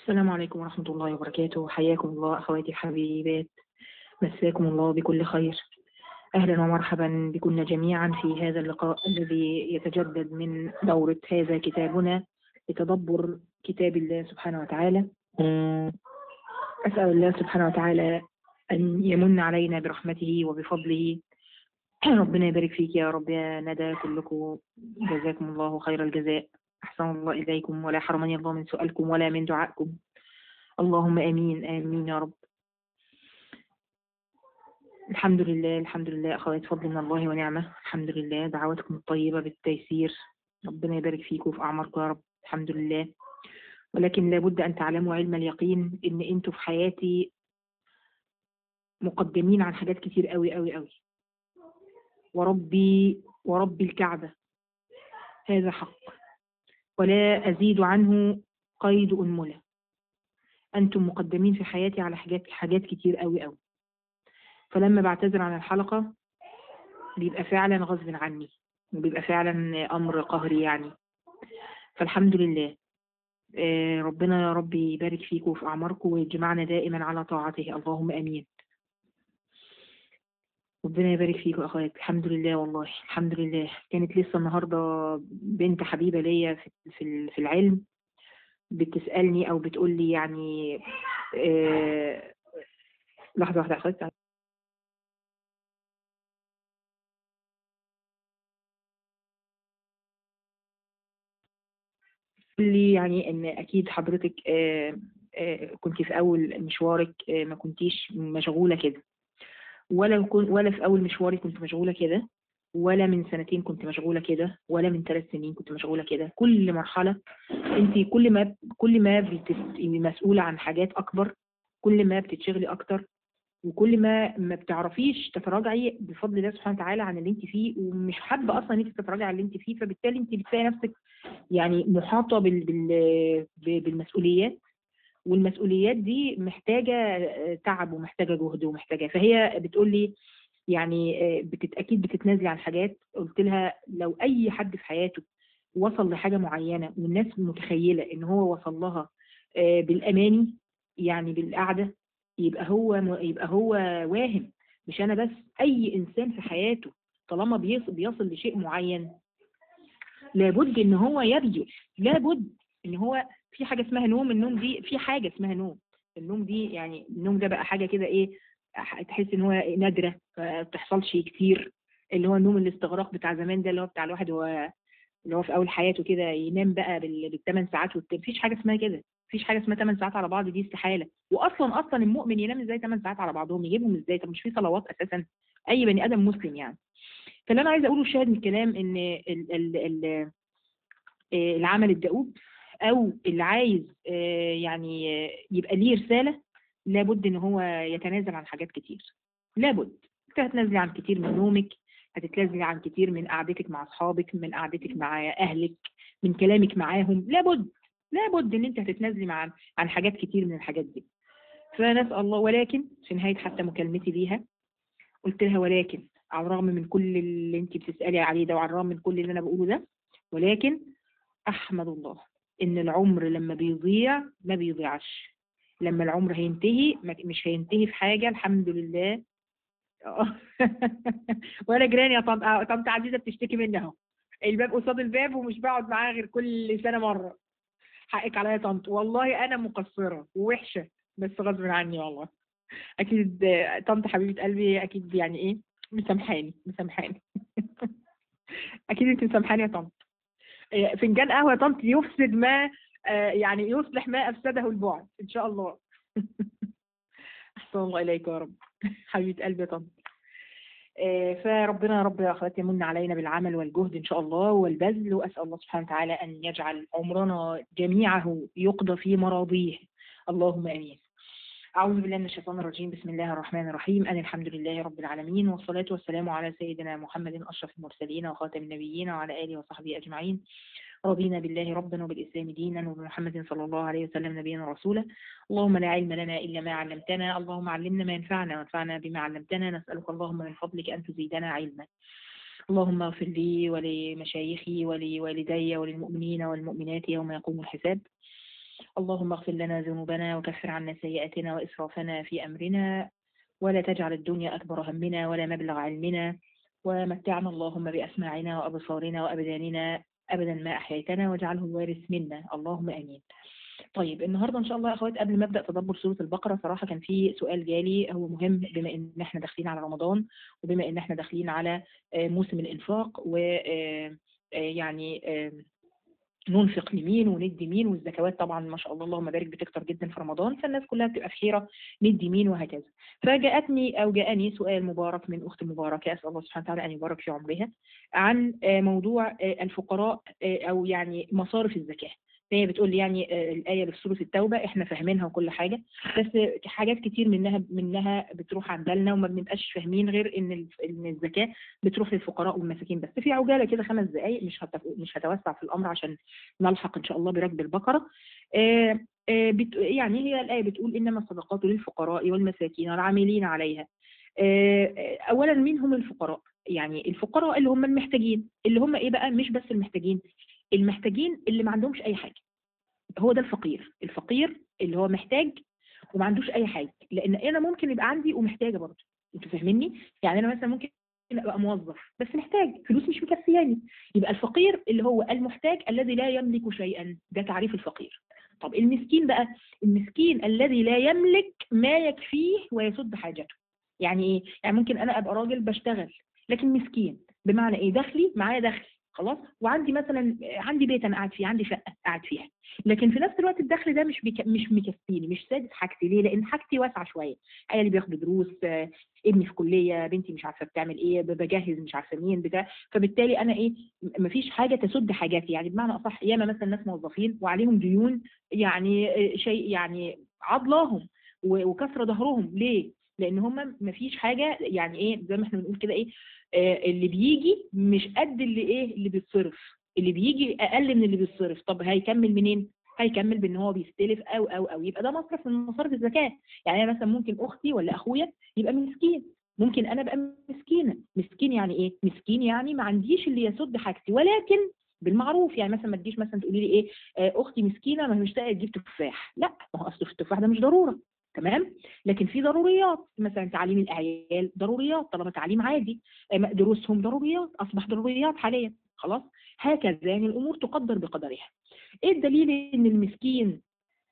السلام عليكم ورحمة الله وبركاته. حياكم الله أخواتي الحبيبات، مساكم الله بكل خير. أهلا ومرحبا بكم جميعا في هذا اللقاء الذي يتجدد من دورة هذا كتابنا لتدبر كتاب الله سبحانه وتعالى. أسأل الله سبحانه وتعالى أن يمن علينا برحمته وبفضله. ربنا يبارك فيك يا رب يا ندى، كلكم جزاكم الله خير الجزاء. أحسن الله إليكم ولا حرمني الله من سؤالكم ولا من دعائكم. اللهم آمين آمين يا رب. الحمد لله الحمد لله أخوات، فضل من الله ونعمة. الحمد لله، دعواتكم الطيبة بالتيسير، ربنا يبارك فيكم في أعماركم يا رب. الحمد لله. ولكن لابد أن تعلموا علم اليقين إن أنتوا في حياتي مقدمين عن حاجات كتير قوي قوي قوي. وربي الكعبة هذا حق ولا أزيد عنه قيد أنملة. أنتم مقدمين في حياتي على حاجات كتير قوي قوي. فلما بعتذر عن الحلقة بيبقى فعلا غصب عني، وبيبقى فعلا أمر قهري يعني. فالحمد لله. ربنا يا رب يبارك فيكم وفي أعماركم ويجمعنا دائما على طاعته، اللهم أمين. ربنا يبارك فيكم أخوات. الحمد لله والله الحمد لله. كانت لسه النهاردة بنت حبيبة ليا في العلم بتسألني أو بتقول لي يعني لحظة واحدة أخوات. لي يعني ان اكيد حضرتك كنت في اول مشوارك ما كنتيش مشغوله كده، ولا في اول مشواري كنت مشغوله كده، ولا من سنتين كنت مشغوله كده، ولا من 3 سنين كنت مشغوله كده. كل مرحله انت كل ما بتبقي مسؤوله عن حاجات اكبر، كل ما بتتشغلي اكتر، وكل ما بتعرفيش تتراجعي بفضل الله سبحانه وتعالى عن اللي انت فيه، ومش حابه اصلا ان انت تتراجعي عن اللي انت فيه. فبالتالي انت بتلاقي نفسك يعني محاطة بالمسؤوليات، والمسؤوليات دي محتاجة تعب ومحتاجة جهد ومحتاجة. فهي بتقول لي يعني أكيد بتتنازلي عن حاجات. قلت لها لو أي حد في حياته وصل لحاجة معينة والناس متخيلة إن هو وصل لها بالأماني، يعني بالقعدة، يبقى هو واهم. مش أنا بس، أي إنسان في حياته طالما بيصل لشيء معين لابد ان هو يبذل. لابد ان هو في حاجه اسمها نوم. النوم دي في حاجه اسمها نوم. النوم دي يعني النوم ده بقى حاجه كده ايه، تحس ان هو نادره ما بتحصلش كتير. اللي هو النوم الاستغراق بتاع زمان ده، اللي هو بتاع الواحد هو اللي هو في اول حياته كده ينام بقى بالثمان ساعات مفيش حاجه اسمها كده. مفيش حاجه اسمها 8 ساعات على بعض، دي استحاله. واصلا المؤمن ينام ازاي 8 ساعات على بعضهم؟ يجيبهم ازاي؟ طب مش في صلوات اساسا؟ اي بني ادم مسلم يعني. فاللي انا عايزه اقوله الشاهد من الكلام ان العمل الدؤوب او اللي عايز يعني يبقى ليه رسالة، لابد ان هو يتنازل عن حاجات كتير. لابد هتتنازلي عن كتير من نومك، هتتنازلي عن كتير من قعدتك مع اصحابك، من قعدتك مع اهلك، من كلامك معاهم. لابد ان انت هتتنازلي عن حاجات كتير من الحاجات دي. فنسأل الله. ولكن في نهاية حتى مكالمتي ليها قلت لها ولكن على الرغم من كل اللي انت بتسألي عليه ده، وعلى الرغم من كل اللي انا بقوله ده، ولكن أحمد الله إن العمر لما بيضيع ما بيضيعش. لما العمر هينتهي مش هينتهي في حاجة، الحمد لله. وأنا جيراني يا طنط عزيزة بتشتكي مني أهو، الباب قصاد الباب ومش بقعد معاها غير كل سنة مرة. حقك عليا يا طنط، والله أنا مقصرة ووحشة بس غصب عني والله. أكيد طنط حبيبة قلبي أكيد يعني إيه مسامحاني. أكيد أنت مسامحاني يا طنط. فنجان قهوة يا طنط يفسد ما يعني يصلح ما أفسده البعد إن شاء الله. أحسن الله إليك يا رب. حبيبة قلبي يا طنط. فربنا يا رب يا أخواتي يمن علينا بالعمل والجهد إن شاء الله والبذل، وأسأل الله سبحانه وتعالى أن يجعل عمرنا جميعه يقضى في مراضيه، اللهم آمين. أعوذ بالله من الشيطان الرجيم. بسم الله الرحمن الرحيم. أن الحمد لله رب العالمين، والصلاة والسلام على سيدنا محمد أشرف المرسلين وخاتم النبيين وعلى آله وصحبه أجمعين. رضينا بالله ربا وبالإسلام دينا وبمحمد صلى الله عليه وسلم نبينا رسولا. اللهم لا علم لنا إلا ما علمتنا، اللهم علمنا ما ينفعنا وانفعنا بما علمتنا. نسألك اللهم من فضلك أن تزيدنا علما. اللهم اغفر لي ولمشايخي ولوالدي وللمؤمنين والمؤمنات يوم يقوم الحساب. اللهم اغفر لنا ذنوبنا وكفر عنا سيئاتنا وإسرافنا في أمرنا، ولا تجعل الدنيا أكبر همنا ولا مبلغ علمنا، ومتعنا اللهم بأسماعنا وأبصارنا وأبداننا أبدا ما أحييتنا، واجعله الوارث منا، اللهم آمين. طيب النهارده ان شاء الله يا اخوات، قبل ما ابدا تدبر سوره البقره، صراحه كان في سؤال جالي هو مهم، بما ان احنا داخلين على رمضان، وبما ان احنا داخلين على موسم الانفاق، و يعني ننفق لمين وندي مين، والزكوات طبعا ما شاء الله اللهم بارك بتكتر جدا في رمضان، فالناس كلها بتبقى في حيره ندي مين وهكذا. جاءني سؤال مبارك من اخت مباركه، اسال الله سبحانه وتعالى ان يبارك في عمرها، عن موضوع الفقراء او يعني مصارف الزكاه. هي بتقول لي يعني الآية اللي في سورة التوبة احنا فاهمينها وكل حاجة، بس حاجات كتير منها بتروح عن بالنا، وما بنبقاش فاهمين غير ان الزكاة بتروح للفقراء والمساكين بس. في عجالة كده 5 دقايق، مش هتوسع في الأمر عشان نلحق إن شاء الله بركب البقرة. يعني هي الآية بتقول إنما الصدقات للفقراء والمساكين والعاملين عليها. أولا مين هم الفقراء؟ يعني الفقراء اللي هم المحتاجين، اللي هم إيه بقى؟ مش بس المحتاجين اللي ما عندهمش أي حاجة، هو ده الفقير. الفقير اللي هو محتاج وما عندوش أي حاجة، لأن أنا ممكن يبقى عندي ومحتاجة برضه. أنتوا فاهميني؟ يعني أنا مثلا ممكن ابقى موظف بس محتاج فلوس مش مكفياني، يبقى الفقير اللي هو المحتاج الذي لا يملك شيئا، ده تعريف الفقير. طب المسكين بقى، المسكين الذي لا يملك ما يكفيه ويسد حاجته. يعني ايه؟ يعني ممكن انا ابقى راجل بشتغل لكن مسكين، بمعنى ايه؟ دخلي معايا دخل خلاص، وعندي مثلا عندي بيت انا قاعد فيه، عندي شقه قاعد فيها، لكن في نفس الوقت الدخل ده مش مكفيني، مش سادس حاجتي. ليه؟ لان حاجتي واسعه شويه، عيالي بياخدوا دروس، ابني في كليه، بنتي مش عارفه بتعمل ايه، بجهز مش عارفه مين بتاع، فبالتالي انا ايه؟ مفيش حاجه تسد حاجاتي. يعني بمعنى اصح، ياما مثلا ناس موظفين وعليهم ديون، يعني شيء يعني عضلاهم وكسر ظهرهم. ليه؟ لان هم مفيش حاجه، يعني ايه زي ما احنا بنقول كده، ايه اللي بيجي مش قد اللي ايه اللي بيتصرف، اللي بيجي اقل من اللي بيتصرف. طب هيكمل منين؟ هيكمل بان هو بيستلف او يبقى ده مصرف من مصارف الزكاه. يعني انا مثلا ممكن اختي ولا اخويا يبقى مسكين، ممكن انا ابقى مسكينه. مسكين يعني ايه؟ مسكين يعني ما عنديش اللي يسد حاجتي، ولكن بالمعروف. يعني مثلا ما تجيش مثلا تقولي لي ايه اختي مسكينه ما هي مش لاقيه تجيب تفاح، لا، ما هو اصل في التفاح ده مش ضروره، تمام، لكن في ضروريات، مثلا تعليم العيال ضروريات طالما تعليم عادي، دروسهم ضروريات، اصبح ضروريات حاليا خلاص. هكذا يعني الامور تقدر بقدرها. ايه الدليل ان المسكين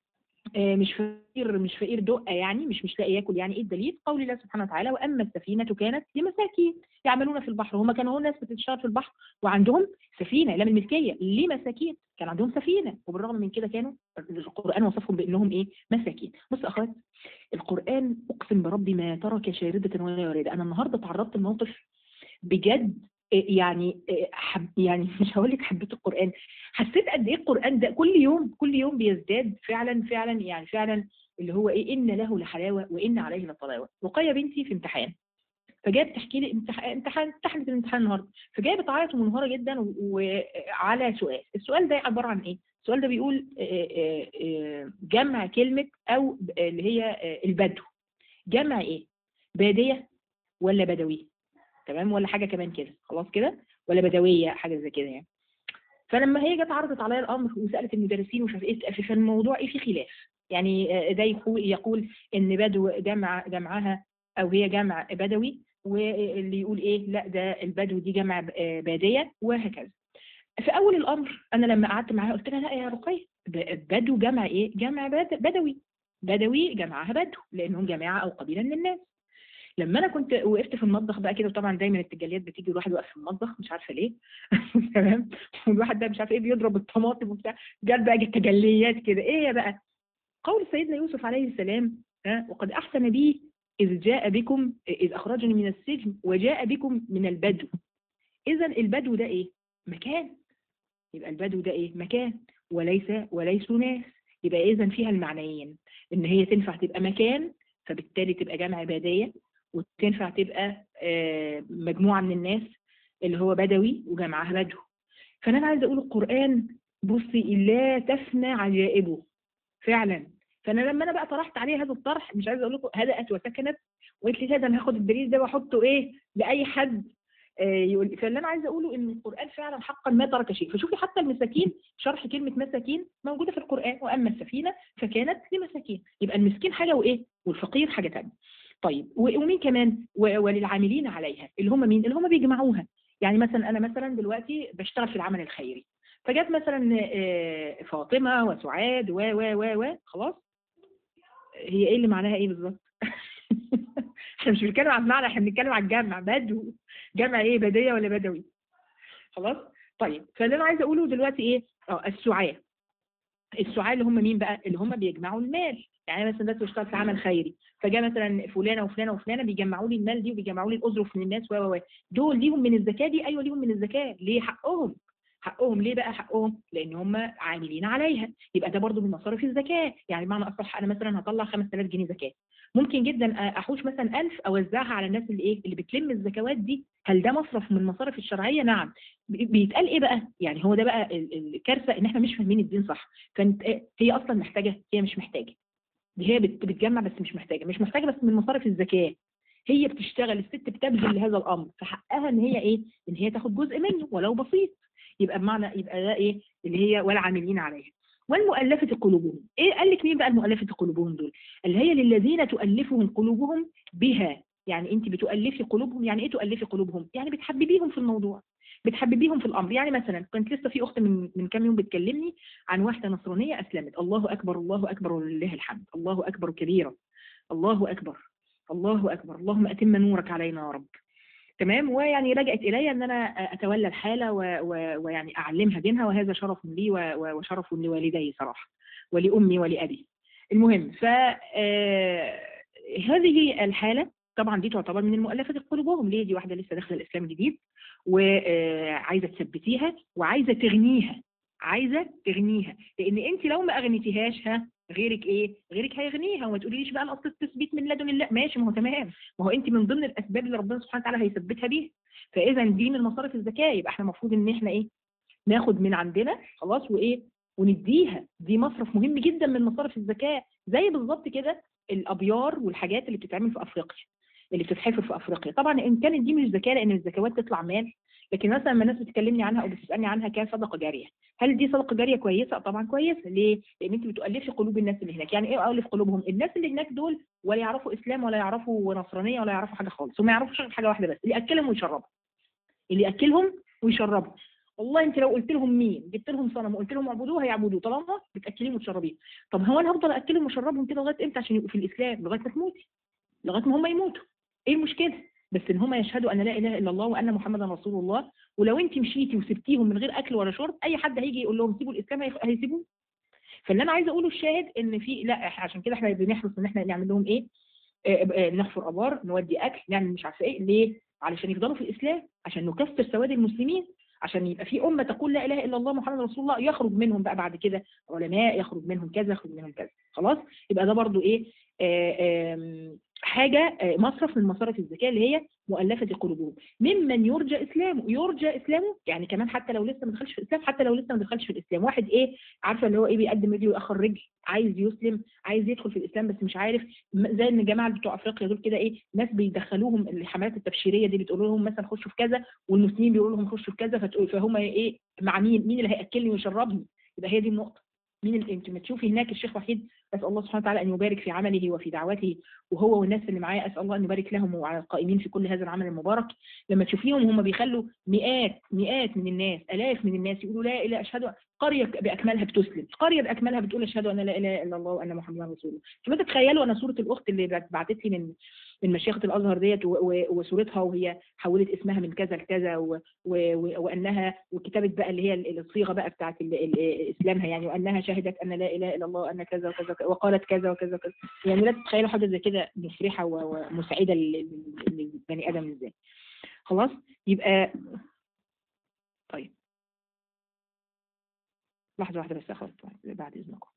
مش فقير دقه، يعني مش لاقي ياكل؟ يعني ايه الدليل؟ قول الله سبحانه وتعالى: واما السفينه كانت لمساكين يعملون في البحر. هم كانوا ناس بتشتغل في البحر وعندهم سفينه، لا من الملكيه، لمساكين كان عندهم سفينه، وبالرغم من كده كانوا القران وصفهم بانهم ايه؟ مساكين. بص يا اخوات، القران اقسم بربي ما ترك شارده ولا وارده. انا النهارده تعرضت لموقف بجد، يعني يعني مش هقول لك حبيت القرآن، حسيت قد ايه القرآن ده كل يوم بيزداد فعلا فعلا، يعني فعلا اللي هو ايه، ان له لحلاوه وان عليه لطلاوه. رقيه بنتي في امتحان، فجايه بتحكي لي امتحنت الامتحان النهارده، فجايه بتعيط ومنهاره جدا وعلى السؤال ده عباره عن ايه؟ السؤال ده بيقول جمع كلمه او اللي هي البدو، جمع ايه؟ باديه ولا بدوي؟ تمام، ولا حاجه كمان كده، خلاص كده، ولا بدويه حاجه زي كده يعني. فلما هي جت عرضت عليا الامر وسالت المدرسين ومش عارف ايه، فالموضوع ايه؟ في خلاف. يعني ده يقول ان بدو جمعها، او هي جمع بدوي، واللي يقول ايه لا ده البدو دي جمع باديه، وهكذا. في اول الامر انا لما قعدت معاها قلت لها: لا يا رقيه، بدو جمع ايه؟ جمع بدوي، بدوي جمعها بدو لانهم جماعه او قبيله من الناس. لما انا كنت وقفت في المطبخ بقى كده، وطبعا دايما التجليات بتيجي الواحد واقف في المطبخ مش عارفه ليه تمام، والواحد ده مش عارف ايه بيضرب الطماطم وبتاع، جت بقى التجليات كده. ايه هي بقى؟ قول سيدنا يوسف عليه السلام: وقد احسن بي اذ اخرجني من السجن وجاء بكم من البدو. اذا البدو ده ايه؟ مكان. يبقى البدو ده ايه؟ مكان، وليسوا ناس. يبقى اذا فيها المعنيين، ان هي تنفع تبقى مكان فبالتالي تبقى جمع باديه، وتنفع تبقى مجموعه من الناس اللي هو بدوي وجمعها بدو. فانا عايزه اقول القران بصي لا تفنى عجائبه فعلا. فانا لما انا بقى طرحت عليه هذا الطرح، مش عايزه اقول لكم هدأت وسكنت، وقلت لي ده انا هاخد الدليل ده واحطه ايه لاي حد يقول. فاللي انا عايزه اقوله ان القران فعلا حقا ما ترك شيء. فشوفي حتى المساكين، شرح كلمه مساكين موجوده في القران، واما السفينه فكانت لمساكين. يبقى المسكين حاجه وايه، والفقير حاجه ثانيه. طيب ومين كمان؟ وللعاملين عليها، اللي هم مين؟ اللي هم بيجمعوها. يعني مثلا انا مثلا دلوقتي بشتغل في العمل الخيري، فجت مثلا فاطمه وسعاد و خلاص. هي ايه اللي معناها ايه بالظبط؟ احنا مش بنتكلم عن معنى، احنا بنتكلم عن الجمع. بدو، جمع ايه؟ بديه ولا بدوي؟ خلاص. طيب فاللي انا عايزه اقوله دلوقتي ايه؟ السعاة. السعاة اللي هم مين بقى؟ اللي هم بيجمعوا المال. يعني مثلا دلوقتي بشتغل في عمل خيري، فجاء مثلا فلانه وفلانه وفلانه بيجمعوا لي المال دي، وبيجمعوا لي الاجره من الناس دول ليهم من الزكاه دي؟ ايوه ليهم من الزكاه. ليه؟ حقهم. حقهم ليه بقى حقهم؟ لان هم عاملين عليها. يبقى ده برضو من مصارف الزكاه. يعني بمعنى اصح انا مثلا هطلع 5000 جنيه زكاه، ممكن جدا احوش مثلا 1000 اوزعها على الناس اللي ايه، اللي بتلم الزكوات دي. هل ده مصرف من المصارف الشرعيه؟ نعم. بيتقال ايه بقى؟ يعني هو ده بقى الكارثه، ان احنا مش فاهمين الدين صح. كانت هي اصلا محتاجه؟ هي مش محتاجه. دي هي بتجمع بس مش محتاجه، مش محتاجه بس من مصارف الزكاه. هي بتشتغل، الست بتبذل لهذا الامر، فحقها ان هي ايه؟ ان هي تاخد جزء منه ولو بسيط. يبقى بمعنى، يبقى ده ايه اللي هي والعاملين عليها والمؤلفة قلوبهم. ايه قال لك مين بقى المؤلفة قلوبهم دول؟ اللي هي للذين تؤلفهم قلوبهم بها. يعني انت بتؤلفي قلوبهم. يعني ايه تؤلفي قلوبهم؟ يعني بتحببيهم في الموضوع، بتحببيهم في الامر. يعني مثلا كنت لسه في اخت من كام يوم بتكلمني عن واحده نصرانيه اسلمت. الله اكبر، الله اكبر ولله الحمد، الله اكبر كبيرا، الله اكبر، الله اكبر، اللهم اتم نورك علينا يا رب. تمام. ويعني لجأت الي ان انا اتولى الحاله ويعني اعلمها دينها، وهذا شرف لي وشرف لوالدي صراحه، ولامي ولابي. المهم، ف هذه الحاله طبعا دي تعتبر من المؤلفه قلوبهم. ليه؟ دي واحده لسه داخله الاسلام جديد، وعايزه تثبتيها وعايزه تغنيها. عايزه تغنيها، لان انت لو ما اغنيتيهاش، ها، غيرك ايه؟ غيرك هيغنيها. وما تقوليش بقى الاصل التثبيت من لدن الله. ماشي، ما هو تمام، ما هو انت من ضمن الاسباب اللي ربنا سبحانه وتعالى هيثبتها بيها. فاذا دي من مصارف الزكاه، يبقى احنا المفروض ان احنا ايه؟ ناخد من عندنا خلاص، وايه، ونديها. دي مصرف مهم جدا من مصارف الزكاه. زي بالظبط كده الابيار والحاجات اللي بتتعمل في افريقيا، اللي بتتحفر في افريقيا. طبعا ان كانت دي مش زكاه، لان الزكوات تطلع مال، لكن مثلا لما الناس بتكلمني عنها او بتسالني عنها كصدقه جاريه، هل دي صدقه جاريه كويسه؟ طبعا كويسه. ليه؟ لان انت بتؤلفي قلوب الناس اللي هناك. يعني ايه اؤلف قلوبهم؟ الناس اللي هناك دول ولا يعرفوا اسلام ولا يعرفوا نصرانيه ولا يعرفوا حاجه خالص، هم يعرفوش غير حاجه واحده بس، اللي ياكلهم ويشربهم. اللي ياكلهم ويشربهم. والله انت لو قلت لهم مين، جبت لهم صنم وقلت لهم اعبدوه هيعبدوه، طالما بتاكليهم وتشربيه. طب هو انا هفضل اكلهم واشربهم كده لغايه امتى عشان يبقوا في الاسلام؟ لغايه ما تموتي، لغايه ما هم يموتوا. ايه المشكله؟ بس ان هم يشهدوا ان لا اله الا الله وان محمدا رسول الله. ولو انت مشيتي وسبتيهم من غير اكل ولا شرب، اي حد هيجي يقول لهم سيبوا الاسلام هيسيبوه. فاللي انا عايزه اقوله الشاهد ان في، لا عشان كده احنا بنحرص ان احنا نعمل لهم ايه؟ نحفر ابار، نودي اكل، نعمل مش عارفه ايه. ليه؟ علشان يفضلوا في الاسلام، عشان نكسر سواد المسلمين، عشان يبقى في امه تقول لا اله الا الله محمد رسول الله. يخرج منهم بقى بعد كده علماء، يخرج منهم كذا، يخرج منهم كذا. خلاص. يبقى ده برضو ايه؟ حاجه، مصرف من مصارف الزكاه، اللي هي مؤلفه قلوبهم. ممن يرجى اسلامه. يرجى اسلامه يعني كمان حتى لو لسه ما دخلش في الاسلام، حتى لو لسه ما دخلش في الاسلام. واحد ايه؟ عارفه اللي هو ايه؟ بيقدم رجل ويأخر رجل، عايز يسلم، عايز يدخل في الاسلام بس مش عارف. زي ان الجماعه بتوع افريقيا دول كده ايه، ناس بيدخلوهم الحملات التبشيريه دي، بتقول لهم مثلا خشوا في كذا، والمسلمين بيقولوا لهم خشوا في كذا، فهم ايه؟ مع مين اللي هياكلني ويشربني؟ يبقى هي دي النقطه. مين اللي انت ما تشوفي هناك الشيخ وحيد، اسال الله سبحانه وتعالى ان يبارك في عمله وفي دعوته، وهو والناس اللي معاه، اسال الله ان يبارك لهم وعلى القائمين في كل هذا العمل المبارك. لما تشوفيهم هم بيخلوا مئات من الناس، الاف من الناس يقولوا لا اله اشهد، قريه باكملها بتسلم، قريه باكملها بتقول اشهد ان لا اله الا الله وان محمدا رسول الله. فما تتخيلوا، انا صوره الاخت اللي بعتت لي من مشيخه الازهر ديت، وصورتها وهي حولت اسمها من كذا لكذا، وانها وكتابه بقى اللي هي الصيغه بقى بتاعت اسلامها، يعني وانها شهدت ان لا اله الا الله وان كذا وكذا وقالت كذا وكذا وكذا. يعني لا تتخيلوا حاجه زي كده مفرحه ومسعده للبني ادم ازاي. خلاص. يبقى طيب لحظه واحده بس، خلاص بعد اذنكم.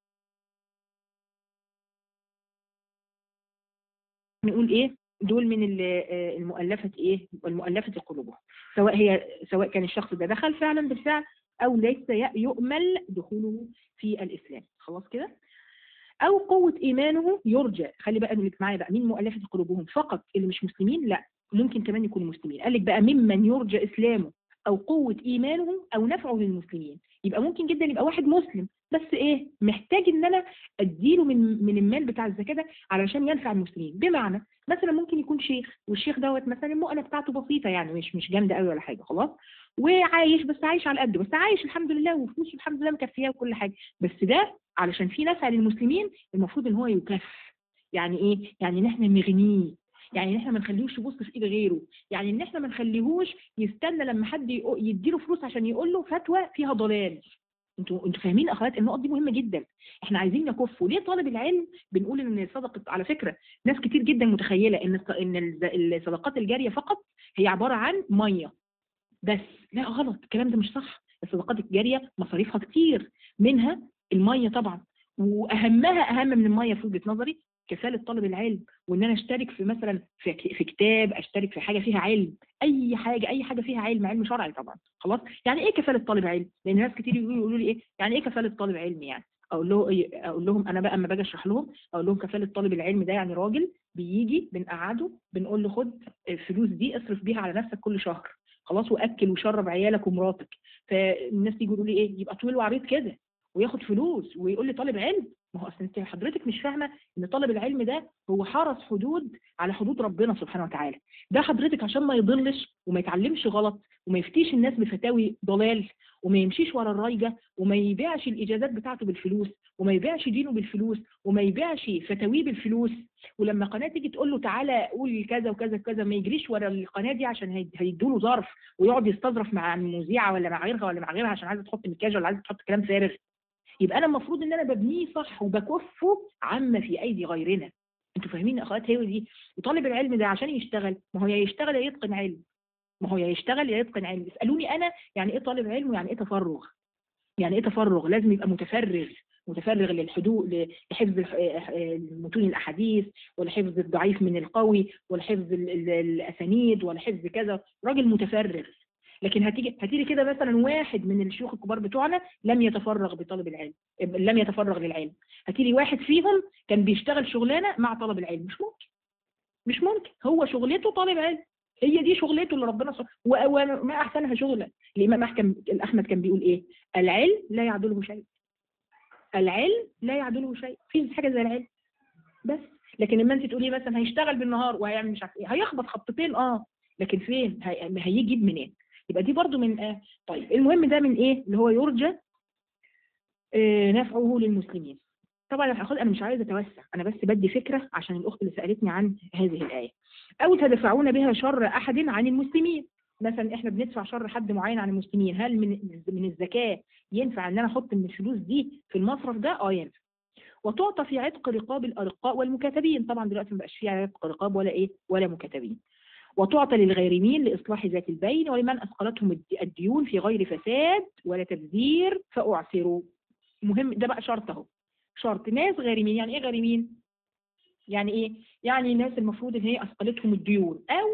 نقول ايه؟ دول من المؤلفة ايه؟ المؤلفة قلوبهم. سواء كان الشخص ده دخل فعلا بالفعل، او ليس يؤمل دخوله في الاسلام. خلاص كده. او قوة ايمانه يرجى. خلي بقى اللي معايا بقى، مين مؤلفة قلوبهم؟ فقط اللي مش مسلمين؟ لا، ممكن كمان يكونوا مسلمين. قال لك بقى ممن يرجى اسلامه او قوه ايمانه او نفعه للمسلمين. يبقى ممكن جدا يبقى واحد مسلم بس ايه محتاج ان انا اديله من المال بتاع الزكاه ده علشان ينفع المسلمين. بمعنى مثلا ممكن يكون شيخ، والشيخ دوت مثلا المؤنه بتاعته بسيطه يعني مش جامده قوي ولا حاجه خلاص، وعايش بس عايش على قده، بس عايش الحمد لله وفلوسه الحمد لله مكفيه وكل حاجه، بس ده علشان في نفع للمسلمين المفروض ان هو يكف. يعني ايه؟ يعني ان احنا نغنيه، يعني ان احنا ما نخليهوش يبص في ايد غيره، يعني ان احنا ما نخليهوش يستنى لما حد يديله فلوس عشان يقول له فتوى فيها ضلال. انتوا فاهمين اخوات؟ النقط دي مهمه جدا. احنا عايزين نكف. وليه طالب العلم بنقول ان صدقه؟ على فكره ناس كتير جدا متخيله ان الصدقات الجاريه فقط هي عباره عن ميه بس. لا غلط، الكلام ده مش صح. الصدقات الجاريه مصاريفها كتير، منها الميه طبعا، واهمها اهم من الميه في وجهه نظري كفاله طالب العلم. وان انا اشترك في مثلا في كتاب، اشترك في حاجه فيها علم، اي حاجه فيها علم شرعي طبعا. خلاص؟ يعني ايه كفاله طالب علم؟ لان ناس كتير يقولوا لي ايه يعني ايه كفاله طالب علم؟ يعني اقول لهم انا بقى اما باجي اشرح لهم اقول لهم كفاله طالب العلم ده يعني راجل بيجي بنقعده بنقول له خد الفلوس دي اصرف بيها على نفسك كل شهر، خلاص، واكل وشرب عيالك ومراتك. فالناس تيجي يقولوا لي ايه؟ يبقى طويل وعريض كده وياخد فلوس ويقول لي طالب علم؟ ما هو اصل انت حضرتك مش فاهمه ان طالب العلم ده هو حرس حدود على حدود ربنا سبحانه وتعالى. ده حضرتك عشان ما يضلش وما يتعلمش غلط وما يفتيش الناس بفتاوي ضلال وما يمشيش ورا الرايجه وما يبيعش الاجازات بتاعته بالفلوس وما يبيعش دينه بالفلوس وما يبيعش فتاويه بالفلوس. ولما قناه تيجي تقول له تعالى قول كذا وكذا وكذا ما يجريش ورا القناه دي عشان هيدوا له ظرف ويقعد يستظرف مع المذيعه ولا مع غيرها ولا مع غيرها عشان عايزه تحط مكياج ولا عايزه تحط كلام فارغ. يبقى انا المفروض ان انا ببنيه صح وبكفه عما في ايدي غيرنا. انتوا فاهمين يا اخوات؟ هي دي. وطالب العلم ده عشان يشتغل، ما هو يا يشتغل يا يتقن علم، ما هو يا يشتغل يا يتقن علم. اسالوني انا يعني ايه طالب علم ويعني ايه تفرغ. يعني ايه تفرغ؟ لازم يبقى متفرغ للحدود، لحفظ متون الاحاديث ولحفظ الضعيف من القوي ولحفظ الاسانيد ولحفظ كذا، راجل متفرغ. لكن هتيجي كده مثلا واحد من الشيوخ الكبار بتوعنا لم يتفرغ بطلب العلم، لم يتفرغ للعلم. هتيجي واحد فيهم كان بيشتغل شغلانه مع طلب العلم، مش ممكن. مش ممكن. هو شغلته طالب علم، هي دي شغلته اللي ربنا سبحانه وما احسنها شغلا. الامام احمد كان بيقول ايه؟ العلم لا يعدله شيء. العلم لا يعدله شيء، في حاجه زي العلم بس. لكن لما انت تقولي مثلا هيشتغل بالنهار وهيعمل مش عارف ايه، هيخبط خبطتين لكن فين هيجيب منين؟ يبقى دي برضو من طيب المهم ده من ايه اللي هو يرجى نفعه للمسلمين. طبعا يا اخوات انا مش عايزه اتوسع، انا بس بدي فكره عشان الاخت اللي سالتني عن هذه الايه. او تدفعون بها شر احد عن المسلمين. مثلا احنا بندفع شر حد معين عن المسلمين، هل من الزكاه ينفع ان انا احط من الفلوس دي في المصرف ده؟ ينفع. وتعطى في عتق رقاب الارقاء والمكاتبين. طبعا دلوقتي ما بقاش فيها عتق رقاب ولا ايه ولا مكاتبين. وتعطى للغارمين لإصلاح ذات البين ولمن أثقلتهم الديون في غير فساد ولا تبذير فأعسروا. مهم ده بقى شرط اهو. شرط ناس غارمين. يعني ايه غارمين؟ يعني ايه؟ يعني ناس المفروض ان هي أثقلتهم الديون او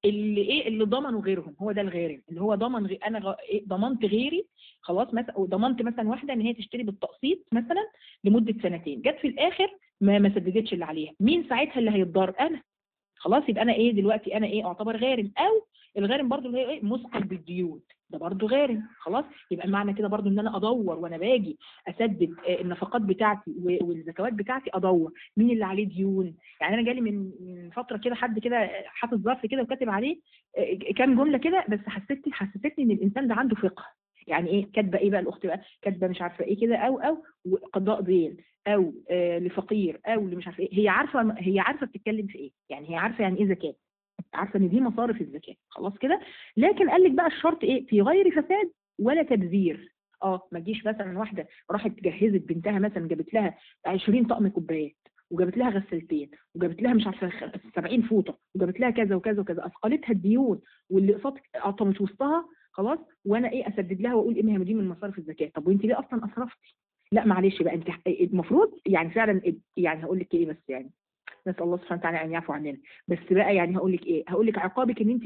اللي ضمنوا غيرهم. هو ده الغارم اللي هو ضمن انا ضمنت غيري خلاص. مثلا ضمنت مثلا واحده ان هي تشتري بالتقسيط مثلا لمده سنتين، جت في الاخر ما سددتش اللي عليها، مين ساعتها اللي هيتضار؟ انا. خلاص يبقى انا ايه دلوقتي؟ انا ايه اعتبر غارم. او الغارم برضو اللي هي ايه مثقل بالديون، ده برضو غارم. خلاص يبقى معنى كده برضو ان انا ادور وانا باجي اسدد النفقات بتاعتي والزكوات بتاعتي، ادور مين اللي عليه ديون. يعني انا جالي من فتره كده حد كده حاطط ظرف كده وكاتب عليه كام جمله كده، بس حسستني ان الانسان ده عنده فقه. يعني ايه كاتبه؟ ايه بقى الاخت بقى كاتبه مش عارفه ايه كده او قضاء دين او لفقير او مش عارفه ايه. هي عارفه بتتكلم في ايه. يعني هي عارفه يعني ايه زكاه، عارفه ان دي مصارف الزكاه. خلاص كده. لكن قال لك بقى الشرط ايه؟ في غير فساد ولا تبذير. ما تجيش مثلا واحده راحت جهزت بنتها مثلا جابت لها 20 طقم كوبايات وجابت لها غسالتين وجابت لها مش عارفه 70 فوطه وجابت لها كذا وكذا وكذا، اثقلتها الديون واللي قصاد قطمت وسطها. خلاص وانا ايه اسدد لها واقول ايه؟ ما دي من مصارف الزكاه. طب وانت ليه اصلا اسرفتي؟ لا معلش بقى، انت المفروض يعني فعلا يعني هقول لك ايه بس يعني نسال الله سبحانه وتعالى ان يعفو عننا. بس بقى يعني هقول لك ايه؟ هقول لك عقابك ان انت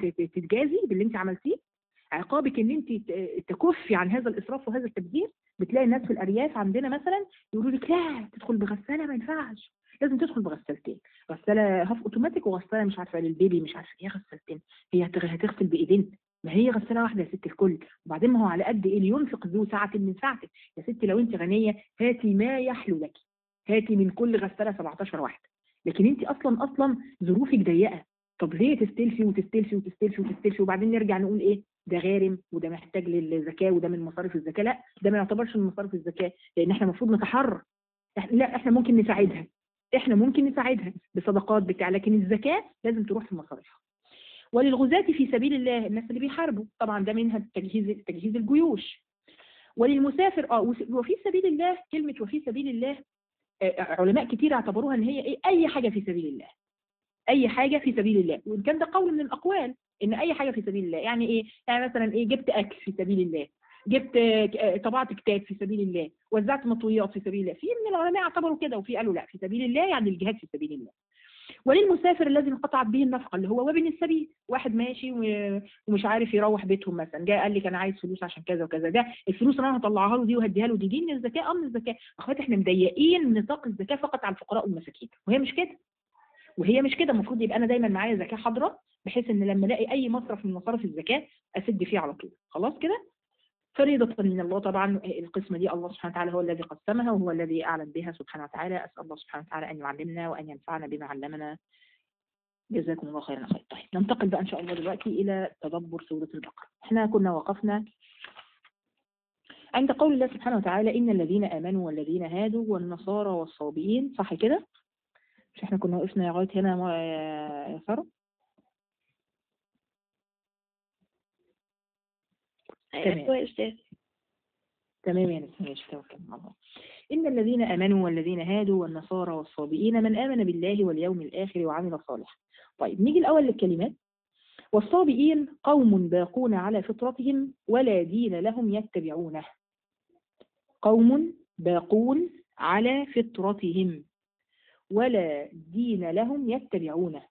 تتجازي باللي انت عملتيه. عقابك ان انت تكفي عن هذا الاسراف وهذا التبذير. بتلاقي الناس في الارياف عندنا مثلا يقولوا لك لا تدخل بغساله ما ينفعش، لازم تدخل بغسالتين، غساله هاف اوتوماتيك وغساله مش عارفه للبيبي، مش عارفه ايه غسالتين. هي هتغسل بايدين؟ ما هي غساله واحده يا ست الكل. وبعدين ما هو على قد ايه لينفق ذو سعه من سعته. يا ستي لو انت غنيه هاتي ما يحلو لك، هاتي من كل غساله 17 واحده. لكن انت اصلا ظروفك ضيقه، طب ليه تستلفي وتستلفي وتستلفي وتستلفي وبعدين نرجع نقول ايه ده غارم وده محتاج للزكاه وده من مصاريف الزكاه؟ لا، ده ما يعتبرش من مصاريف الزكاه، لان احنا المفروض نتحرى. لا، احنا ممكن نساعدها، بصدقات بتاع، لكن الزكاه لازم تروح في مصاريفها. وللغزاة في سبيل الله، الناس اللي بيحاربوا طبعا ده منها تجهيز الجيوش. وللمسافر وفي سبيل الله، كلمه وفي سبيل الله علماء كتير اعتبروها ان هي ايه، اي حاجه في سبيل الله، اي حاجه في سبيل الله. وان كان ده قول من الاقوال ان اي حاجه في سبيل الله، يعني ايه؟ يعني مثلا ايه، جبت اكل في سبيل الله، جبت طبعت كتاب في سبيل الله، وزعت مطويات في سبيل الله. في من العلماء اعتبروا كده وفي قالوا لا، في سبيل الله يعني الجهاد في سبيل الله. وللمسافر الذي انقطعت به النفقه، اللي هو وابن السبيل، واحد ماشي ومش عارف يروح بيتهم مثلا، جاء قال لك انا عايز فلوس عشان كذا وكذا، ده الفلوس اللي انا هطلعها له دي وهديها له دي من الزكاه؟ من الزكاه. اخواتي احنا مضيقين نطاق الزكاه فقط على الفقراء والمساكين، وهي مش كده. المفروض يبقى انا دايما معايا زكاه حاضره، بحيث ان لما الاقي اي مصرف من مصارف الزكاه اسد فيه على طول. خلاص كده فريضة من الله. طبعا القسمة دي الله سبحانه وتعالى هو الذي قسمها وهو الذي أعلم بها سبحانه وتعالى. أسأل الله سبحانه وتعالى أن يعلمنا وأن ينفعنا بما علمنا. جزاكم الله خيرا. خير. طيب ننتقل بقى إن شاء الله دلوقتي إلى تدبر سورة البقرة. احنا كنا وقفنا عند قول الله سبحانه وتعالى إن الذين آمنوا والذين هادوا والنصارى والصابئين، صح كده؟ مش احنا كنا وقفنا لغاية هنا يا سارة؟ أيوة يا أستاذ. تمام يا نسمة، ماشي توكل على الله. إن الذين آمنوا والذين هادوا والنصارى والصابئين من آمن بالله واليوم الآخر وعمل صالحا. طيب نيجي الأول للكلمات. والصابئين قوم باقون على فطرتهم ولا دين لهم يتبعونه. قوم باقون على فطرتهم ولا دين لهم يتبعونه.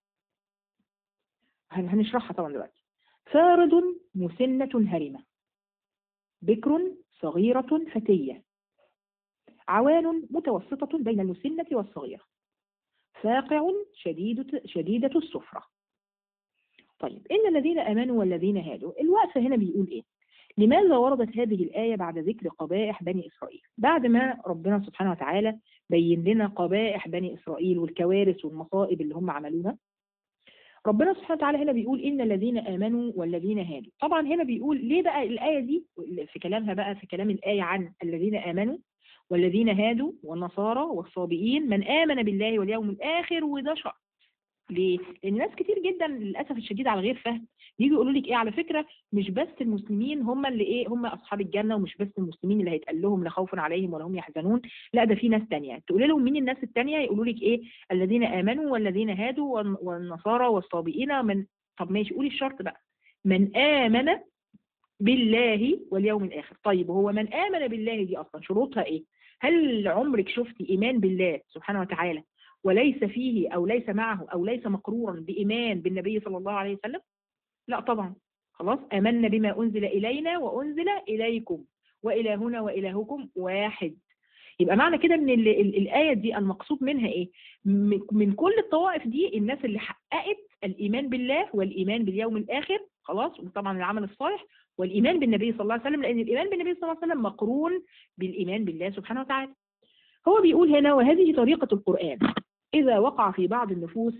هنشرحها طبعا دلوقتي. فارض مسنة هرمة، بكر صغيرة فتية، عوان متوسطة بين المسنة والصغيرة، فاقع شديدة الصفرة. طيب إن الذين آمنوا والذين هادوا، الوقفة هنا بيقول إيه؟ لماذا وردت هذه الآية بعد ذكر قبائح بني إسرائيل؟ بعد ما ربنا سبحانه وتعالى بين لنا قبائح بني إسرائيل والكوارث والمصائب اللي هم عملوها، ربنا سبحانه وتعالى هنا بيقول إن الذين آمنوا والذين هادوا. طبعا هنا بيقول ليه بقى الآية دي في كلامها بقى، في كلام الآية عن الذين آمنوا والذين هادوا والنصارى والصابئين من آمن بالله واليوم الآخر، وده شرط. ليه؟ لأن ناس كتير جدا للأسف الشديد على غير فهم يجي يقولوا لك إيه، على فكرة مش بس المسلمين هم اللي إيه، هم أصحاب الجنة، ومش بس المسلمين اللي هيتقال لهم لا خوف عليهم ولا هم يحزنون، لا ده في ناس تانية. تقول لهم مين الناس التانية؟ يقولوا لك إيه، الذين آمنوا والذين هادوا والنصارى والصابئين من. طب ماشي قولي الشرط بقى، من آمن بالله واليوم الآخر. طيب هو من آمن بالله دي أصلا شروطها إيه؟ هل عمرك شفتي إيمان بالله سبحانه وتعالى وليس فيه أو ليس معه أو ليس مقرورا بإيمان بالنبي صلى الله عليه وسلم؟ لا طبعا. خلاص آمنا بما أنزل إلينا وأنزل إليكم وإلهنا وإلهكم واحد. يبقى معنى كده ان الآية دي المقصود منها ايه؟ من كل الطوائف دي الناس اللي حققت الإيمان بالله والإيمان باليوم الآخر، خلاص، وطبعا العمل الصالح والإيمان بالنبي صلى الله عليه وسلم، لأن الإيمان بالنبي صلى الله عليه وسلم مقرون بالإيمان بالله سبحانه وتعالى. هو بيقول هنا وهذه طريقة القرآن إذا وقع في بعض النفوس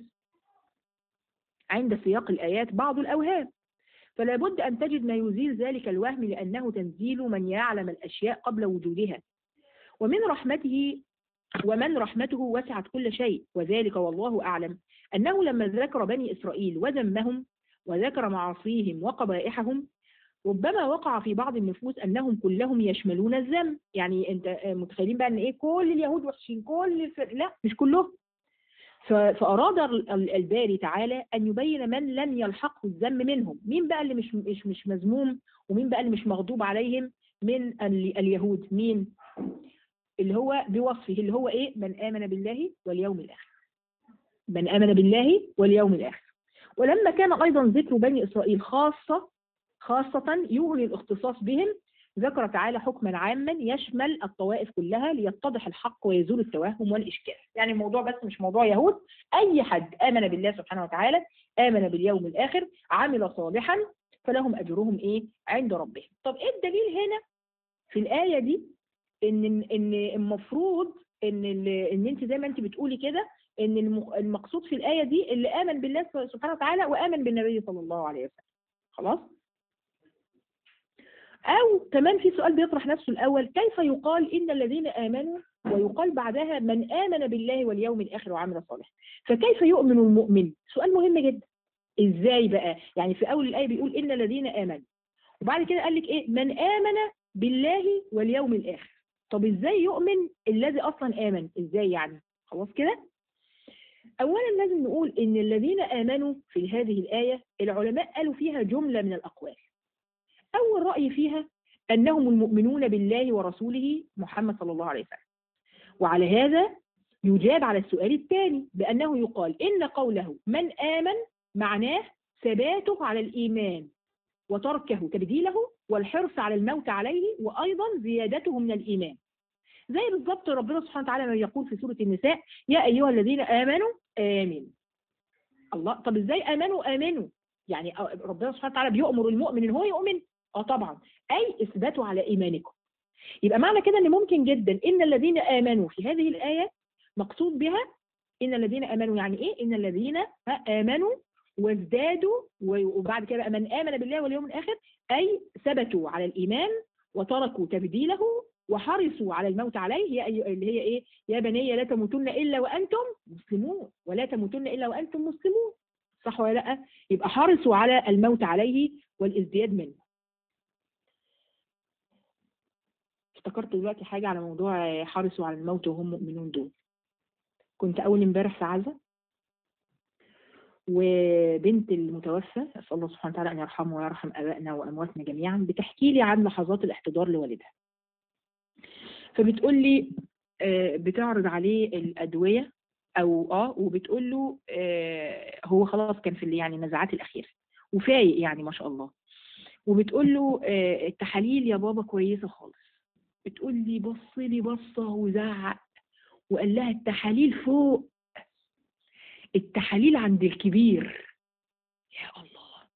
عند سياق الآيات بعض الأوهام، فلا بد أن تجد ما يزيل ذلك الوهم، لأنه تنزيل من يعلم الأشياء قبل وجودها، ومن رحمته وسعت كل شيء. وذلك والله أعلم أنه لما ذكر بني إسرائيل وذمهم وذكر معاصيهم وقبائحهم، ربما وقع في بعض النفوس أنهم كلهم يشملون الذم. يعني أنت متخيلين بقى أن إيه، كل اليهود وحشين، لا مش كلهم. فأراد الباري تعالى أن يبين من لم يلحقه الذم منهم. مين بقى اللي مش مذموم، ومين بقى اللي مش مغضوب عليهم من اليهود؟ مين اللي هو بوصفه اللي هو إيه؟ من آمن بالله واليوم الآخر، من آمن بالله واليوم الآخر. ولما كان أيضا ذكر بني إسرائيل خاصة يغني الاختصاص بهم، ذكر تعالى حكما عاما يشمل الطوائف كلها ليتضح الحق ويزول التوهم والإشكال. يعني الموضوع بس مش موضوع يهود، أي حد آمن بالله سبحانه وتعالى، آمن باليوم الآخر، عمل صالحا، فلهم أجرهم إيه؟ عند ربهم. طب إيه الدليل هنا في الآية دي إن المفروض إن أنت زي ما أنت بتقولي كده إن المقصود في الآية دي اللي آمن بالله سبحانه وتعالى وآمن بالنبي صلى الله عليه وسلم. خلاص؟ أو كمان في سؤال بيطرح نفسه الأول، كيف يقال إن الذين آمنوا ويقال بعدها من آمن بالله واليوم الآخر وعمل صالحا؟ فكيف يؤمن المؤمن؟ سؤال مهم جدا. إزاي بقى؟ يعني في أول الآية بيقول إن الذين آمنوا، وبعد كده قال لك إيه؟ من آمن بالله واليوم الآخر. طب إزاي يؤمن الذي أصلا آمن؟ إزاي يعني؟ خلاص كده؟ أولا لازم نقول إن الذين آمنوا في هذه الآية العلماء قالوا فيها جملة من الأقوال. أول رأي فيها أنهم المؤمنون بالله ورسوله محمد صلى الله عليه وسلم. وعلى هذا يجاب على السؤال الثاني بأنه يقال إن قوله من آمن معناه ثباته على الإيمان وتركه تبديله والحرص على الموت عليه وأيضا زيادته من الإيمان. زي بالضبط ربنا سبحانه وتعالى ما يقول في سورة النساء يا أيها الذين آمنوا آمنوا. الله، طب إزاي آمنوا؟ يعني ربنا سبحانه وتعالى بيؤمر المؤمن إن هو يؤمن؟ طبعا، أي إثباته على إيمانكم. يبقى معنى كده إن ممكن جدا إن الذين آمنوا في هذه الآية مقصود بها إن الذين آمنوا يعني إيه؟ إن الذين آمنوا وازدادوا، وبعد كده من آمن بالله واليوم الآخر أي ثبتوا على الإيمان وتركوا تبديله وحرصوا على الموت عليه، اللي هي إيه؟ يا بني لا تموتن إلا وأنتم مسلمون، ولا تموتن إلا وأنتم مسلمون. صح ولا لأ؟ يبقى حرصوا على الموت عليه والازدياد منه. افتكرت دلوقتي حاجة على موضوع حرصوا على الموت وهم مؤمنون دول. كنت أول امبارح في عزا، وبنت المتوفى أسأل الله سبحانه وتعالى أن يرحمه ويرحم آبائنا وأمواتنا جميعا بتحكي لي عن لحظات الاحتضار لوالدها. فبتقول لي بتعرض عليه الأدوية وبتقول له هو خلاص كان في يعني النزعات الأخيرة وفايق يعني ما شاء الله، وبتقول له التحاليل يا بابا كويسة خالص. بتقول لي بص لي بصة وزعق وقال لها التحاليل فوق، التحاليل عند الكبير. يا الله،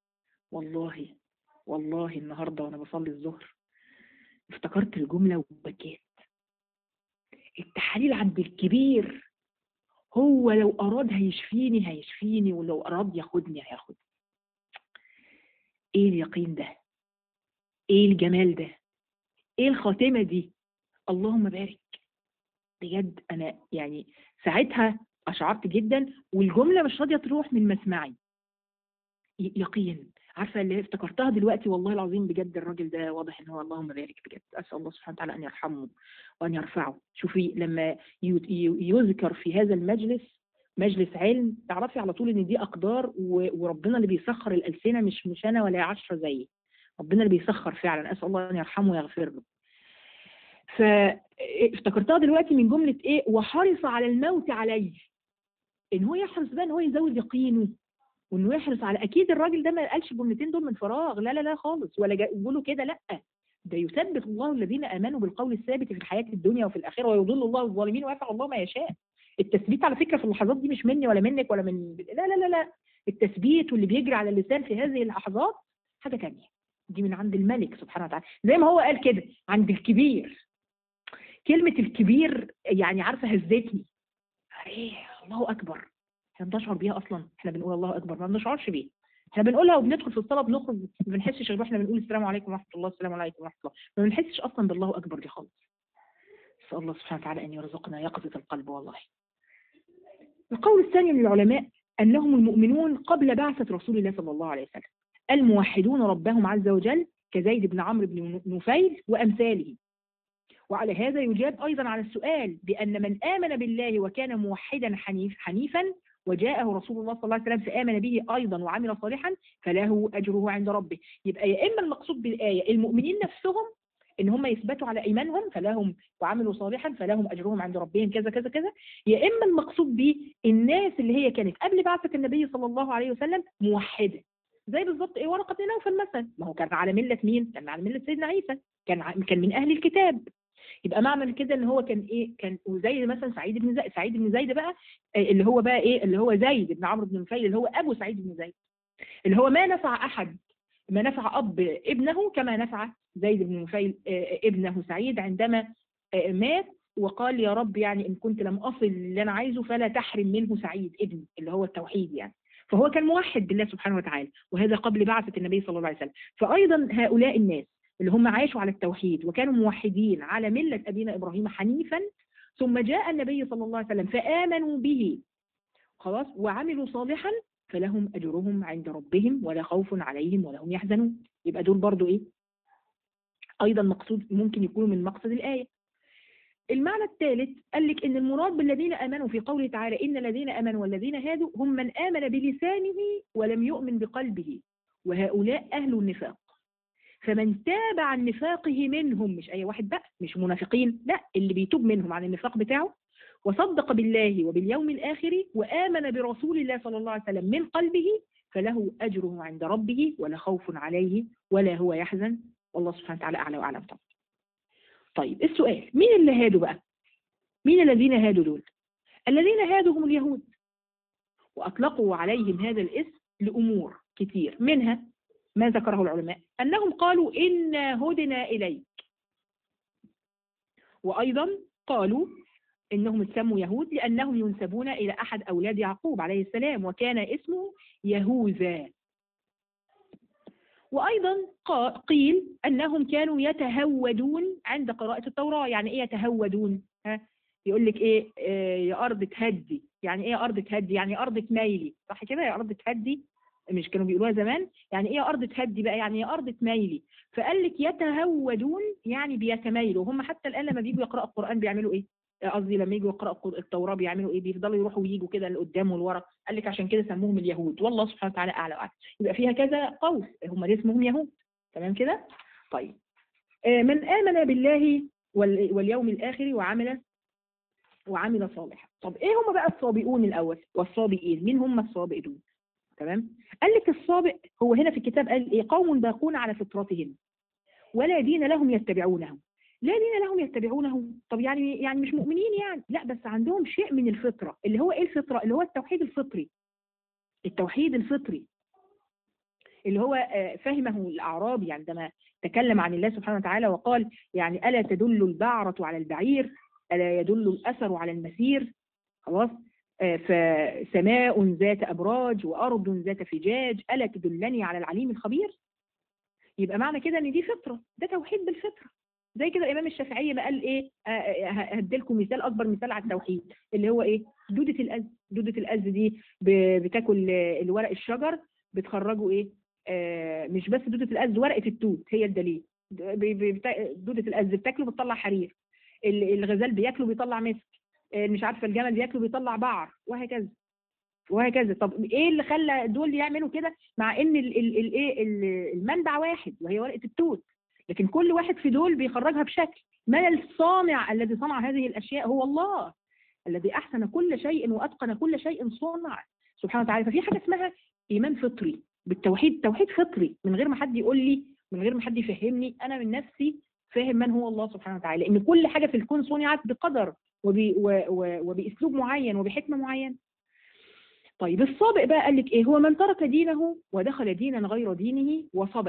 والله النهاردة وأنا بصلي الظهر افتكرت الجملة وبكيت. التحاليل عند الكبير، هو لو أراد هيشفيني ولو أراد ياخدني هياخدني. إيه اليقين ده؟ إيه الجمال ده؟ إيه الخاتمة دي؟ اللهم بارك. بجد أنا يعني ساعتها أشعرت جدا، والجملة مش راضية تروح من مسمعي. يقين. عارفة اللي افتكرتها دلوقتي والله العظيم بجد الراجل ده واضح ان هو اللهم بارك بجد. أسأل الله سبحانه وتعالى أن يرحمه وأن يرفعه. شوفي لما يذكر في هذا المجلس مجلس علم تعرفي على طول ان دي أقدار، وربنا اللي بيسخر الألسنة، مش أنا ولا 10 زيي. ربنا اللي بيسخر فعلا. أسأل الله أن يرحمه ويغفر له. فافتكرتها دلوقتي من جملة ايه؟ وحرص على الموت عليه. ان هو يحرص بقى ان هو يزود يقينه، وانه يحرص على، اكيد الراجل ده ما قالش الجملتين دول من فراغ، لا خالص، ولا يقولوا كده، لا، ده يثبت الله الذين امنوا بالقول الثابت في الحياه الدنيا وفي الاخره ويضل الله الظالمين ويفعل الله ما يشاء. التثبيت على فكره في اللحظات دي مش مني ولا منك ولا من لا، التثبيت واللي بيجري على اللسان في هذه اللحظات حاجه ثانيه، دي من عند الملك سبحانه وتعالى. زي ما هو قال كده عند الكبير. كلمه الكبير يعني عارفه هزتني. ايه الله اكبر، احنا بنشعر بيها اصلا؟ احنا بنقول الله اكبر ما بنشعرش بيها. احنا بنقولها وبندخل في الصلاه بنخرج ما بنحسش غير احنا بنقول السلام عليكم ورحمه الله، السلام عليكم ورحمه الله، ما بنحسش اصلا بالله اكبر دي خالص. نسال الله سبحانه وتعالى ان يرزقنا يقظه القلب. والله القول الثاني للعلماء انهم المؤمنون قبل بعثه رسول الله صلى الله عليه وسلم، الموحدون ربهم عز وجل كزيد بن عمرو بن نفيل وامثاله. وعلى هذا يجاب أيضا على السؤال بأن من آمن بالله وكان موحدا حنيفا وجاءه رسول الله صلى الله عليه وسلم فآمن به أيضا وعمل صالحا فله أجره عند ربه. يبقى يا إما المقصود بالآية المؤمنين نفسهم إن هم يثبتوا على إيمانهم فلهم وعملوا صالحا فلهم أجرهم عند ربهم كذا كذا كذا، يا إما المقصود به الناس اللي هي كانت قبل بعثة النبي صلى الله عليه وسلم موحدة. زي بالظبط ورقة بن نوفل مثلا، ما هو كان على ملة مين؟ كان على ملة سيدنا عيسى. كان من اهل الكتاب. يبقى معنى كده ان هو كان ايه، كان وزي مثلا سعيد بن زيد بقى، اللي هو بقى ايه، اللي هو زيد بن عمرو بن نفيل، اللي هو ابو سعيد بن زيد، اللي هو ما نفع احد، ما نفع اب ابنه كما نفع زيد بن نفيل ابنه سعيد عندما مات وقال يا رب يعني ان كنت لم اصل اللي انا عايزه فلا تحرم منه سعيد ابني، اللي هو التوحيد يعني. فهو كان موحد بالله سبحانه وتعالى، وهذا قبل بعثة النبي صلى الله عليه وسلم. فايضا هؤلاء الناس اللي هم عاشوا على التوحيد وكانوا موحدين على ملة ابينا ابراهيم حنيفا، ثم جاء النبي صلى الله عليه وسلم فآمنوا به خلاص وعملوا صالحا، فلهم أجرهم عند ربهم ولا خوف عليهم ولا هم يحزنون. يبقى دول برضو إيه؟ أيضا مقصود، ممكن يكونوا من مقصد الآية. المعنى الثالث قال لك إن المراد بالذين آمنوا في قوله تعالى إن الذين آمنوا والذين هادوا هم من آمن بلسانه ولم يؤمن بقلبه، وهؤلاء أهل النفاق. فمن تاب عن نفاقه منهم، مش أي واحد بقى، مش منافقين، لا، اللي بيتوب منهم عن النفاق بتاعه وصدق بالله وباليوم الآخر وآمن برسول الله صلى الله عليه وسلم من قلبه، فله أجره عند ربه ولا خوف عليه ولا هو يحزن، والله سبحانه وتعالى أعلى وأعلم طبعا. طيب السؤال، مين اللي هادوا بقى؟ مين الذين هادوا دول؟ الذين هادوا هم اليهود، وأطلقوا عليهم هذا الاسم لأمور كتير، منها ما ذكره العلماء أنهم قالوا إنا هدنا إليك، وأيضا قالوا إنهم اتسموا يهود لأنهم ينسبون إلى أحد أولاد يعقوب عليه السلام وكان اسمه يهوذا. وأيضا قيل أنهم كانوا يتهودون عند قراءة التوراة. يعني إيه يتهودون؟ يقول لك إيه يا أرض تهدي، يعني إيه يا أرض تهدي؟ يعني أرض تميلي، صح كده؟ يا أرض تهدي، مش كانوا بيقولوها زمان؟ يعني إيه يا أرض تهدي بقى؟ يعني يا أرض تميلي. فقال لك يتهودون يعني بيتميلوا. هم حتى الآن لما بيجوا يقرأوا القرآن بيعملوا إيه؟ قصدي لما يجوا يقرأوا التوراة بيعملوا ايه؟ بيفضلوا يروحوا ويجوا كده لقدام والورا. قال لك عشان كده سموهم اليهود، والله سبحانه وتعالى اعلى واعلم. يبقى فيها كذا قول، هم ليه اسمهم يهود؟ تمام كده؟ طيب من آمن بالله واليوم الآخر وعمل صالحا. طب ايه هم بقى الصابئون الاول والصابئين؟ مين هم الصابئون؟ تمام؟ قال لك الصابئ هو هنا في الكتاب قال ايه؟ قوم باقون على فطرتهم ولا دين لهم يتبعونه. لا دين لهم يتبعونه، طب يعني مش مؤمنين يعني؟ لا، بس عندهم شيء من الفطرة. اللي هو ايه الفطرة؟ اللي هو التوحيد الفطري. التوحيد الفطري اللي هو فهمه الأعرابي عندما تكلم عن الله سبحانه وتعالى وقال يعني ألا تدل البعرة على البعير، ألا يدل الأثر على المسير. خلاص، فسماء ذات أبراج وأرض ذات فجاج ألا تدلني على العليم الخبير. يبقى معنى كده ان دي فطرة، ده توحيد بالفطرة. زي كده الامام الشافعي ما قال ايه، هديلكم مثال، اكبر مثال على التوحيد اللي هو ايه؟ دودة الأز. دودة الأز دي بتاكل الورق الشجر، بتخرجوا ايه؟ مش بس دودة الأز، ورقة التوت هي الدليل. دودة الأز بتاكله بتطلع حرير، الغزال بياكله بيطلع مسك، مش عارفة الجمل بياكله بيطلع بعر، وهكذا وهكذا. طب ايه اللي خلى دول يعملوا كده مع ان المنبع واحد وهي ورقة التوت، لكن كل واحد في دول بيخرجها بشكل. ما الصانع الذي صنع هذه الاشياء؟ هو الله الذي احسن كل شيء واتقن كل شيء صنع سبحانه وتعالى. ففي حاجه اسمها ايمان فطري بالتوحيد، توحيد فطري، من غير ما حد يقول لي، من غير ما حد يفهمني، انا من نفسي فاهم من هو الله سبحانه وتعالى، لان كل حاجه في الكون صنعت بقدر وباسلوب معين وبحكمه معينه. طيب الصابئ بقى قال لك ايه؟ هو من ترك دينه ودخل دينا غير دينه وصبأ.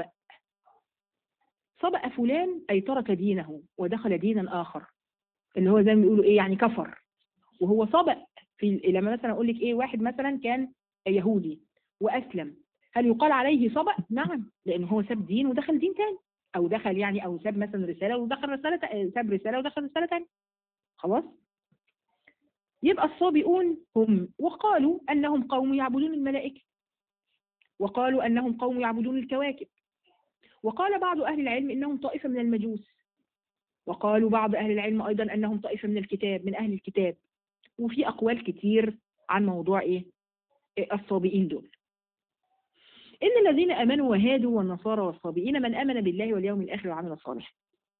صبأ فلان اي ترك دينه ودخل دينا اخر، اللي هو زي ما بيقولوا ايه يعني كفر. وهو صبأ في لما مثلا اقول لك ايه، واحد مثلا كان يهودي واسلم، هل يقال عليه صبأ؟ نعم، لان هو ساب دين ودخل دين ثاني، او دخل يعني او ساب مثلا رساله ودخل رساله، ساب رساله ودخل رساله ثانيه. خلاص، يبقى الصابئون هم، وقالوا أنهم قوم يعبدون الملائكة، وقالوا أنهم قوم يعبدون الكواكب، وقال بعض أهل العلم إنهم طائفة من المجوس، وقالوا بعض أهل العلم أيضا أنهم طائفة من الكتاب، من أهل الكتاب. وفي أقوال كتير عن موضوع إيه الصابئين دول. إن الذين آمنوا وهادوا والنصارى والصابئين من آمن بالله واليوم الآخر وعمل صالحا.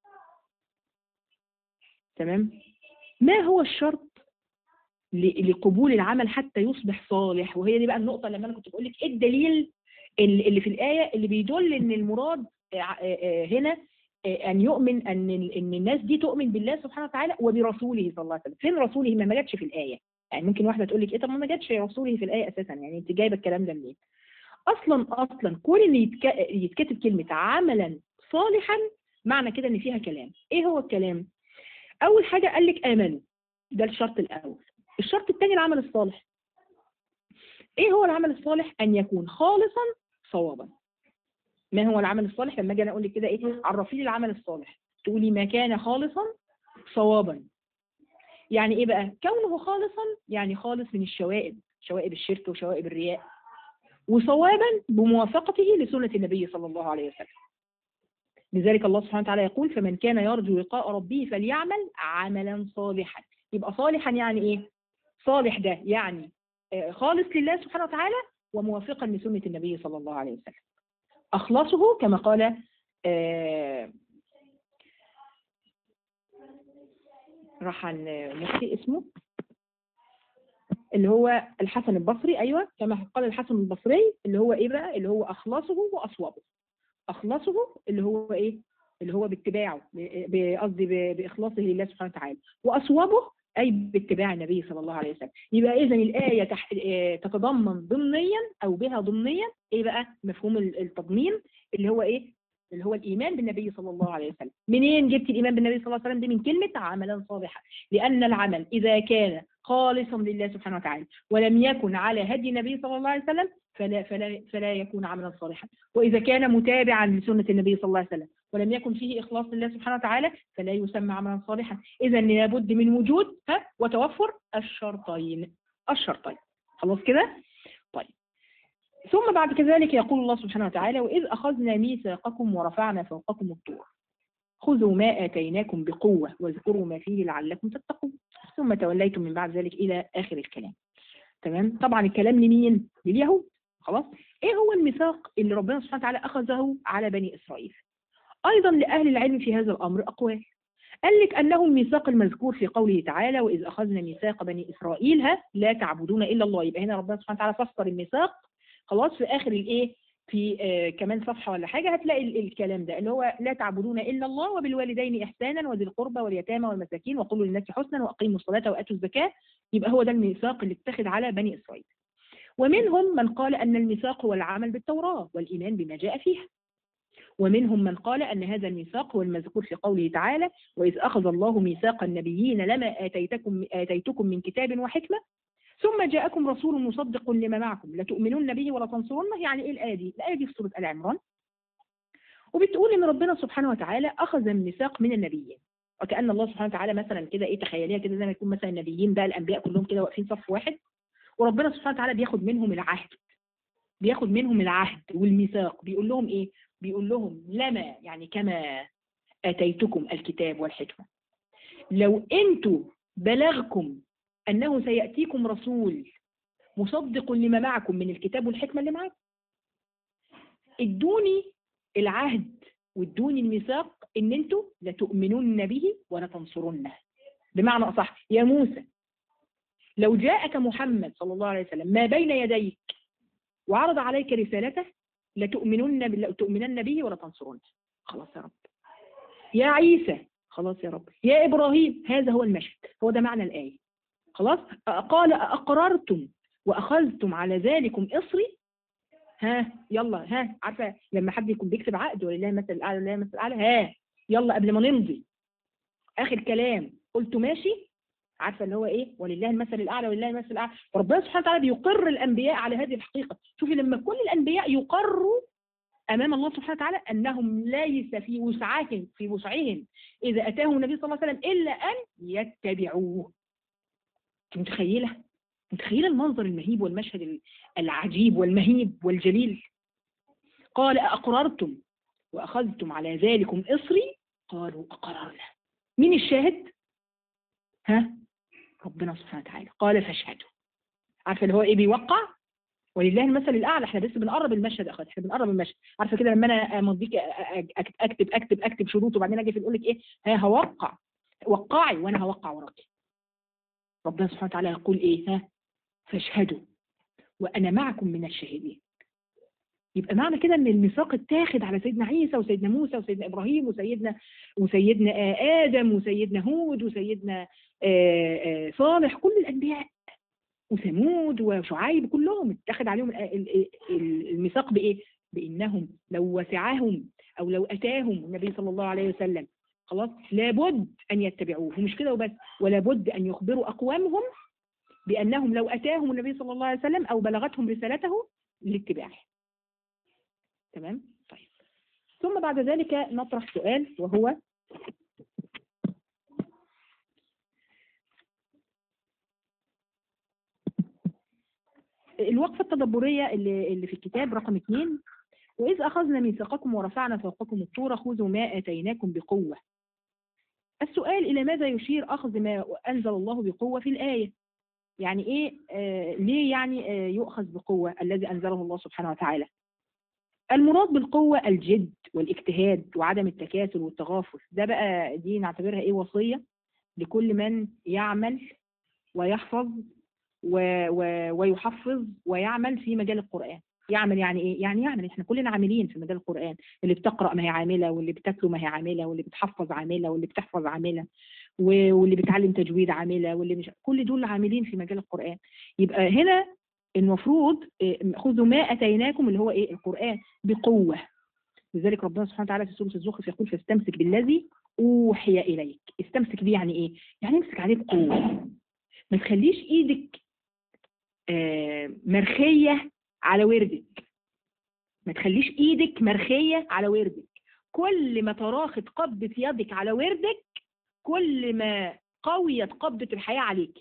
تمام؟ ما هو الشرط لقبول العمل حتى يصبح صالح؟ وهي دي بقى النقطة لما أنا كنت بقول لك إيه الدليل اللي في الآية اللي بيدل إن المراد هنا ان يؤمن ان الناس دي تؤمن بالله سبحانه وتعالى وبرسوله صلى الله عليه وسلم. فين رسوله؟ ما جاتش في الايه. يعني ممكن واحده تقول لك ايه، طب ما جاتش رسوله في الايه اساسا، يعني انت جايبه الكلام ده منين؟ اصلا كون ان يتكتب كلمه عملا صالحا معنى كده ان فيها كلام. ايه هو الكلام؟ اول حاجه قال لك امنوا، ده الشرط الاول. الشرط الثاني العمل الصالح. ايه هو العمل الصالح؟ ان يكون خالصا صوابا. ما هو العمل الصالح؟ لما اجي انا اقول لك كده ايه، عرفي لي العمل الصالح، تقولي ما كان خالصا صوابا. يعني ايه بقى كونه خالصا؟ يعني خالص من الشوائب، شوائب الشرك وشوائب الرياء، وصوابا بموافقته لسنة النبي صلى الله عليه وسلم. لذلك الله سبحانه وتعالى يقول فمن كان يرجو لقاء ربه فليعمل عملا صالحا. يبقى صالحا يعني ايه؟ صالح ده يعني خالص لله سبحانه وتعالى وموافقا لسنة النبي صلى الله عليه وسلم. أخلصه كما قال راح عن مفتي اسمه اللي هو الحسن البصري، أيوة كما قال الحسن البصري، اللي هو إيه بقى؟ اللي هو أخلصه وأصوابه. أخلصه اللي هو إيه؟ اللي هو باتباعه، قصدي بإخلاصه لله سبحانه وتعالى، وأصوابه أي باتباع النبي صلى الله عليه وسلم. يبقى إذا الآية تتضمن ضمنيا أو بها ضمنيا إيه بقى؟ مفهوم التضمين اللي هو إيه؟ اللي هو الإيمان بالنبي صلى الله عليه وسلم. منين جبت الإيمان بالنبي صلى الله عليه وسلم؟ دي من كلمة عملا صالحا، لأن العمل إذا كان خالصا لله سبحانه وتعالى ولم يكن على هدي النبي صلى الله عليه وسلم فلا يكون عملا صالحا، وإذا كان متابعا لسنة النبي صلى الله عليه وسلم ولم يكن فيه إخلاص لله سبحانه وتعالى فلا يسمى عملا صالحا. إذا لابد من وجود وتوفر الشرطين. خلاص كده؟ طيب، ثم بعد كذلك يقول الله سبحانه وتعالى وإذ أخذنا ميثاقكم ورفعنا فوقكم الطور خذوا ما آتيناكم بقوة واذكروا ما فيه لعلكم تتقون ثم توليتم من بعد ذلك إلى آخر الكلام. تمام؟ طبعا الكلام لمين؟ لليهود. خلاص؟ إيه هو الميثاق اللي ربنا سبحانه وتعالى أخذه على بني إسرائيل؟ أيضا لأهل العلم في هذا الأمر أقوال. قال لك أنه الميثاق المذكور في قوله تعالى وإذ أخذنا ميثاق بني إسرائيل لا تعبدون إلا الله. يبقى هنا ربنا سبحانه وتعالى فسر الميثاق. خلاص؟ في آخر الإيه؟ في كمان صفحة ولا حاجة هتلاقي الكلام ده اللي هو لا تعبدون إلا الله وبالوالدين إحسانا وذي القربى واليتامى والمساكين وقولوا للناس حسنا وأقيموا الصلاة وآتوا الزكاة. يبقى هو ده الميثاق اللي اتخذ على بني إسرائيل. ومنهم من قال أن الميثاق هو العمل بالتوراة والإيمان بما جاء فيها. ومنهم من قال أن هذا الميثاق هو المذكور في قوله تعالى وإذ أخذ الله ميثاق النبيين لما آتيتكم من كتاب وحكمة ثم جاءكم رسول مصدق لما معكم لتؤمنون به ولتنصرونه. يعني إيه الآية دي؟ الآية دي في سورة آل عمران، وبتقول إن ربنا سبحانه وتعالى أخذ الميثاق من النبيين، وكأن الله سبحانه وتعالى مثلا كده إيه، تخيليها كده زي ما يكون مثلا النبيين بقى الأنبياء كلهم كده واقفين صف واحد، وربنا سبحانه وتعالى بياخد منهم العهد والميثاق. بيقول لهم إيه؟ بيقول لهم لما يعني كما آتيتكم الكتاب والحكمة، لو أنتوا بلغكم أنه سيأتيكم رسول مصدق لما معكم من الكتاب والحكمة اللي معاكم، ادوني العهد وادوني الميثاق ان انتوا لتؤمنون به ولتنصرونه. بمعنى أصح يا موسى لو جاءك محمد صلى الله عليه وسلم ما بين يديك وعرض عليك رسالته لتؤمنن به ولتنصرونه. خلاص يا رب. يا عيسى خلاص يا رب. يا إبراهيم. هذا هو المشهد، هو ده معنى الآية. خلاص. قال أقررتم وأخذتم على ذلكم إصري. يلا عارفة لما حد يكون بيكتب عقد ولله مثل الأعلى ولله مثل الأعلى، يلا قبل ما نمضي آخر كلام قلتوا ماشي. عارفة اللي هو إيه؟ ولله المثل الأعلى ولله المثل الأعلى. فربنا سبحانه وتعالى بيقر الأنبياء على هذه الحقيقة. شوفي لما كل الأنبياء يقروا أمام الله سبحانه وتعالى أنهم ليس في وسعهم إذا أتاهم النبي صلى الله عليه وسلم إلا أن يتبعوه. متخيلة المنظر المهيب والمشهد العجيب والمهيب والجليل. قال أقررتم وأخذتم على ذلكم إصري قالوا أقررنا. مين الشاهد؟ ربنا سبحانه وتعالى. قال فاشهدوا. عارفة اللي هو إيه؟ بيوقع ولله المثل الأعلى. احنا بس بنقرب المشهد أخوات، احنا بنقرب المشهد. عارفة كده لما أنا أمضيك أكتب شروط وبعدين أجي في أقول لك إيه؟ هوقع، وقعي وأنا هوقع وراكي. ربنا سبحانه وتعالى يقول إيه؟ فاشهدوا وأنا معكم من الشاهدين. يبقى معنى كده ان الميثاق اتاخد على سيدنا عيسى وسيدنا موسى وسيدنا ابراهيم وسيدنا ادم وسيدنا هود وسيدنا صالح، كل الانبياء، وثمود وشعيب، كلهم اتخذ عليهم الميثاق بايه؟ بانهم لو وسعهم او لو اتاهم النبي صلى الله عليه وسلم خلاص لابد ان يتبعوه، ومش كده وبس، ولا بد ان يخبروا اقوامهم بانهم لو اتاهم النبي صلى الله عليه وسلم او بلغتهم رسالته لاتباعه. تمام؟ طيب. ثم بعد ذلك نطرح سؤال، وهو الوقفة التدبرية اللي في الكتاب رقم 2، وإذ أخذنا ميثاقكم ورفعنا فوقكم الطور خذوا ما آتيناكم بقوة. السؤال إلى ماذا يشير أخذ ما أنزل الله بقوة في الآية؟ يعني إيه ليه يعني يؤخذ بقوة الذي أنزله الله سبحانه وتعالى؟ المراد بالقوة الجد والاجتهاد وعدم التكاسل والتغافل. ده بقى دي نعتبرها إيه؟ وصية لكل من يعمل ويحفظ ويحفظ ويعمل في مجال القرآن. يعمل يعني ايه؟ يعني يعمل، احنا كلنا عاملين في مجال القرآن، اللي بتقرأ ما هي عاملة، واللي بتتلو ما هي عاملة، واللي بتحفظ عاملة، واللي بتحفظ عاملة، واللي بتعلم تجويد عاملة، واللي مش، كل دول عاملين في مجال القرآن. يبقى هنا المفروض خذوا ما أتيناكم اللي هو ايه؟ القرآن بقوة. لذلك ربنا سبحانه وتعالى في سورة الزخرف يقول فاستمسك بالذي أوحي إليك. استمسك بيه يعني ايه؟ يعني امسك عليه بقوة، ما تخليش ايدك مرخية على وردك، ما تخليش ايدك مرخية على وردك. كل ما تراخت قبضة يدك على وردك كل ما قويت قبضة الحياة عليك.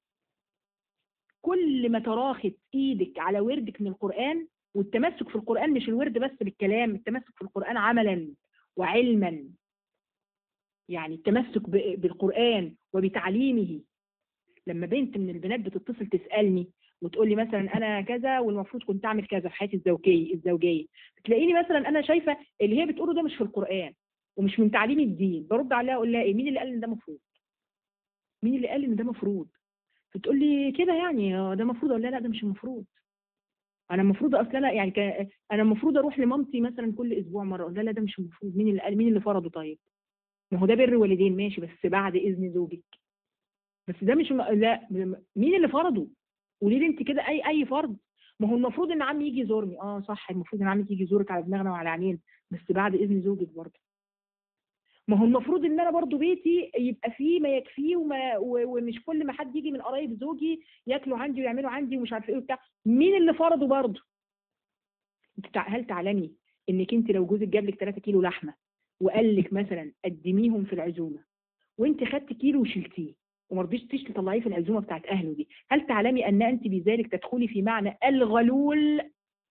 كل ما تراخت ايدك على وردك من القرآن، والتمسك في القرآن مش الورد بس بالكلام، التمسك في القرآن عملا وعلما. يعني التمسك بالقرآن وبتعليمه. لما بنت من البنات بتتصل تسألني وتقول لي مثلا انا كذا والمفروض كنت اعمل كذا في حياتي الزوجيه، تلاقيني مثلا انا شايفه اللي هي بتقوله ده مش في القرآن ومش من تعليم الدين، برد عليها اقول لها ايه؟ مين اللي قال ان ده مفروض؟ مين اللي قال ان ده مفروض؟ فتقول لي كده يعني ده مفروض. اقول لها لا ده مش المفروض. انا المفروض اصلا يعني انا المفروض اروح لمامتي مثلا كل اسبوع مره. اقول لها لا ده مش المفروض. مين اللي قال؟ مين اللي فرضه؟ طيب ما هو ده بر والدين ماشي، بس بعد اذن زوجك. بس ده مش لا، مين اللي فرضه؟ قولي لي انت كده اي فرض. ما هو المفروض ان عمي يجي يزورني، صح، المفروض ان عمك يجي يزورك على دماغنا وعلى عينينا، بس بعد اذن زوجك برضه. ما هو المفروض ان انا برضه بيتي يبقى فيه ما يكفيه ومش كل ما حد يجي من قرايب زوجي ياكلوا عندي ويعملوا عندي ومش عارفه ايه وبتاع. مين اللي فرضه برضه؟ هل تعلمي انك انت لو جوزك جاب لك 3 كيلو لحمه وقال لك مثلا قدميهم في العزومه، وانت خدت كيلو وشلتيه وما رضيتيش تطلعيه في العزومه بتاعت اهله دي، هل تعلمي ان انت بذلك تدخلي في معنى الغلول؟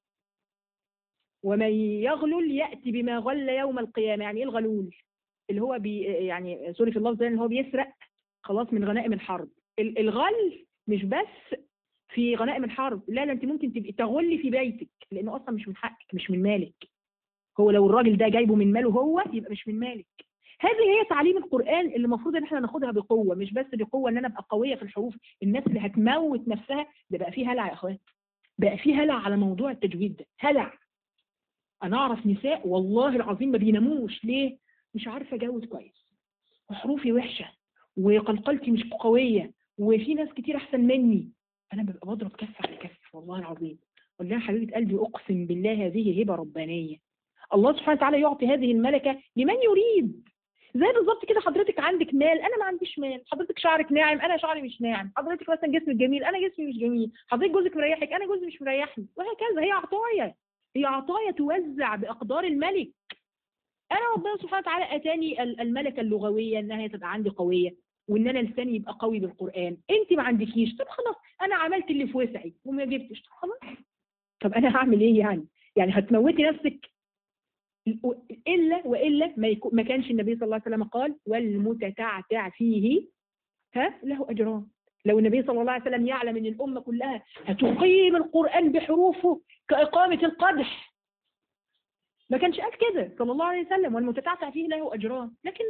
ومن يغلل ياتي بما غل يوم القيامه. يعني ايه الغلول؟ اللي هو يعني سوري في اللفظ، اللي هو بيسرق خلاص من غنائم الحرب. الغل مش بس في غنائم الحرب، لا ده انت ممكن تبقي تغلي في بيتك، لانه اصلا مش من حقك، مش من مالك. هو لو الراجل ده جايبه من ماله هو يبقى مش من مالك. هذه هي تعليم القرآن اللي المفروض ان احنا ناخدها بقوة، مش بس بقوة ان انا ابقى قوية في الحروف. الناس اللي هتموت نفسها، ده بقى فيه هلع يا اخوات، بقى فيه هلع على موضوع التجويد ده، هلع. انا اعرف نساء والله العظيم ما بيناموش. ليه؟ مش عارفة اجود كويس، وحروفي وحشة، وقلقلتي مش قوية، وفي ناس كتير احسن مني. انا ببقى بضرب كف على كف والله العظيم. والله يا حبيبة قلبي اقسم بالله هذه هبة ربانية. الله سبحانه وتعالى يعطي هذه الملكة لمن يريد. زي بالظبط كده حضرتك عندك مال، انا ما عنديش مال. حضرتك شعرك ناعم، انا شعري مش ناعم. حضرتك مثلا جسمك جميل، انا جسمي مش جميل. حضرتك جوزك مريحك، انا جوزي مش مريحني، وهكذا. هي عطايا، هي عطايا توزع باقدار الملك. انا ربنا سبحانه وتعالى اتاني الملكه اللغويه انها تبقى عندي قويه، وان انا لساني يبقى قوي بالقران. انت ما عندكيش، طب خلاص انا عملت اللي في وسعي وما جبتش، طب خلاص. طب انا هعمل ايه يعني؟ يعني هتموتي نفسك؟ والا ما كانش النبي صلى الله عليه وسلم قال والمتتعتع فيه له اجران. لو النبي صلى الله عليه وسلم يعلم ان الامه كلها هتقيم القران بحروفه كاقامه القدح، ما كانش قال كده صلى الله عليه وسلم والمتتعتع فيه له اجران. لكن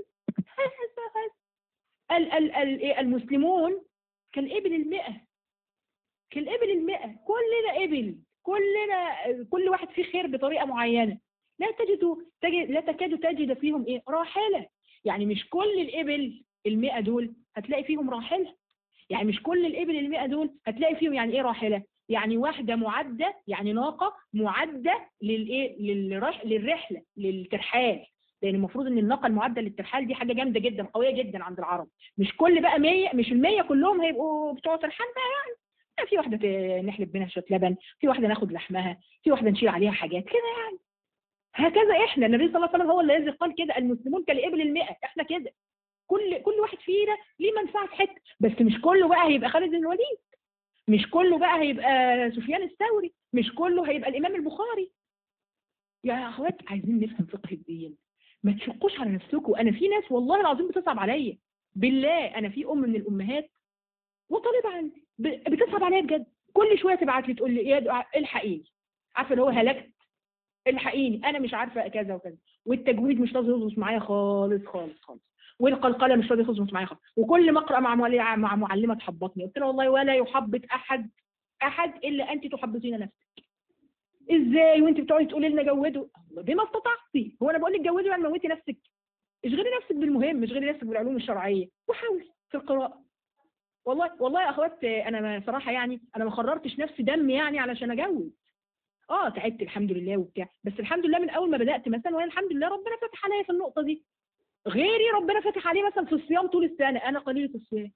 المسلمون كالابل 100، كالابل 100، كلنا ابل، كل واحد فيه خير بطريقه معينه. لا تكاد تجد فيهم ايه راحله. يعني مش كل الابل ال100 دول هتلاقي فيهم راحله. يعني مش كل الابل ال100 دول هتلاقي فيهم يعني ايه راحله. يعني واحده معده، يعني ناقه معده للرحله للترحال. لان المفروض ان الناقه المعده للترحال دي حاجه جامده جدا قويه جدا عند العرب. مش كل بقى 100، مش ال100 كلهم هيبقوا بتوع ترحال بقى يعني. في واحده نحلب منها شويه لبن، في واحده ناخد لحمها، في واحده نشيل عليها حاجات كده يعني. هكذا احنا، النبي صلى الله عليه وسلم هو الذي قال كده: المسلمون كالابل ال100. احنا كده، كل واحد فينا ليه منفعه في حته. بس مش كله بقى هيبقى خالد بن الوليد، مش كله بقى هيبقى سفيان الثوري، مش كله هيبقى الامام البخاري. يا اخوات عايزين نفهم فقه الدين، ما تشقوش على نفسكم. انا في ناس والله العظيم بتصعب عليا بالله. انا في ام من الامهات وطالبه عندي بتصعب عليا بجد. كل شويه تبعت لي تقول لي يا دعاء الحقيني، عارفه اللي هو هلكت، الحقيني انا مش عارفه كذا وكذا، والتجويد مش راضي يظبط معايا خالص خالص خالص، والقلقله مش راضي يظبط معايا خالص، وكل ما اقرا مع معلمه تحبطني. قلت لها والله ولا يحبط احد الا انت تحبطين نفسك. ازاي وانت بتقعدي تقولي لنا جودوا؟ بما استطعتي. هو انا بقول لك جودي يعني موتي نفسك؟ اشغلي نفسك بالمهم، اشغلي نفسك بالعلوم الشرعيه، وحاولي في القراءه. والله يا اخوات انا صراحه يعني انا ما خررتش نفسي دم يعني علشان اجوز. تعبت الحمد لله وبتاع، بس الحمد لله من اول ما بدات مثلا، وانا الحمد لله ربنا فتح عليا في النقطه دي. غيري ربنا فتح عليه مثلا في الصيام طول السنه، انا قليله الصيام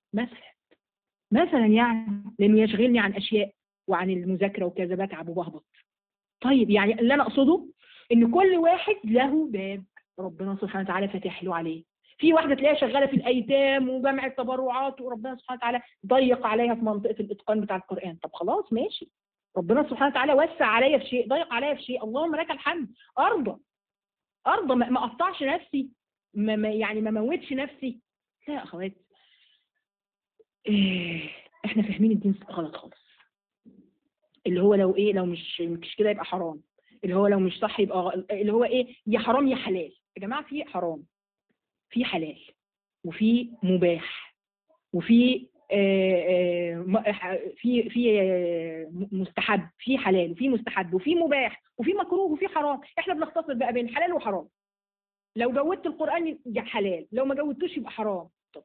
مثلا يعني، لانه يشغلني عن اشياء وعن المذاكره وكذا، بتعب وبهبط. طيب يعني اللي انا اقصده ان كل واحد له باب ربنا سبحانه وتعالى فاتح له عليه. في واحده تلاقيها شغاله في الايتام وجمع التبرعات، وربنا سبحانه وتعالى ضيق عليها في منطقه الاتقان بتاع القران. طب خلاص ماشي، ربنا سبحانه وتعالى وسع عليا في شيء، ضيق عليا في شيء، اللهم لك الحمد. ارضى ما اقطعش نفسي، يعني ما موتش نفسي. لا يا اخوات، احنا فاهمين الدين غلط خالص. اللي هو لو مش كده يبقى حرام، اللي هو لو مش صح يبقى اللي هو يا حرام يا حلال. يا جماعه في حرام، في حلال، وفي مباح، وفي مستحب. في حلال وفي مستحب وفي مباح وفي مكروه وفي حرام. احنا بنختصر بقى بين حلال وحرام. لو جودت القرآن يبقى حلال، لو ما جودتوش يبقى حرام. طب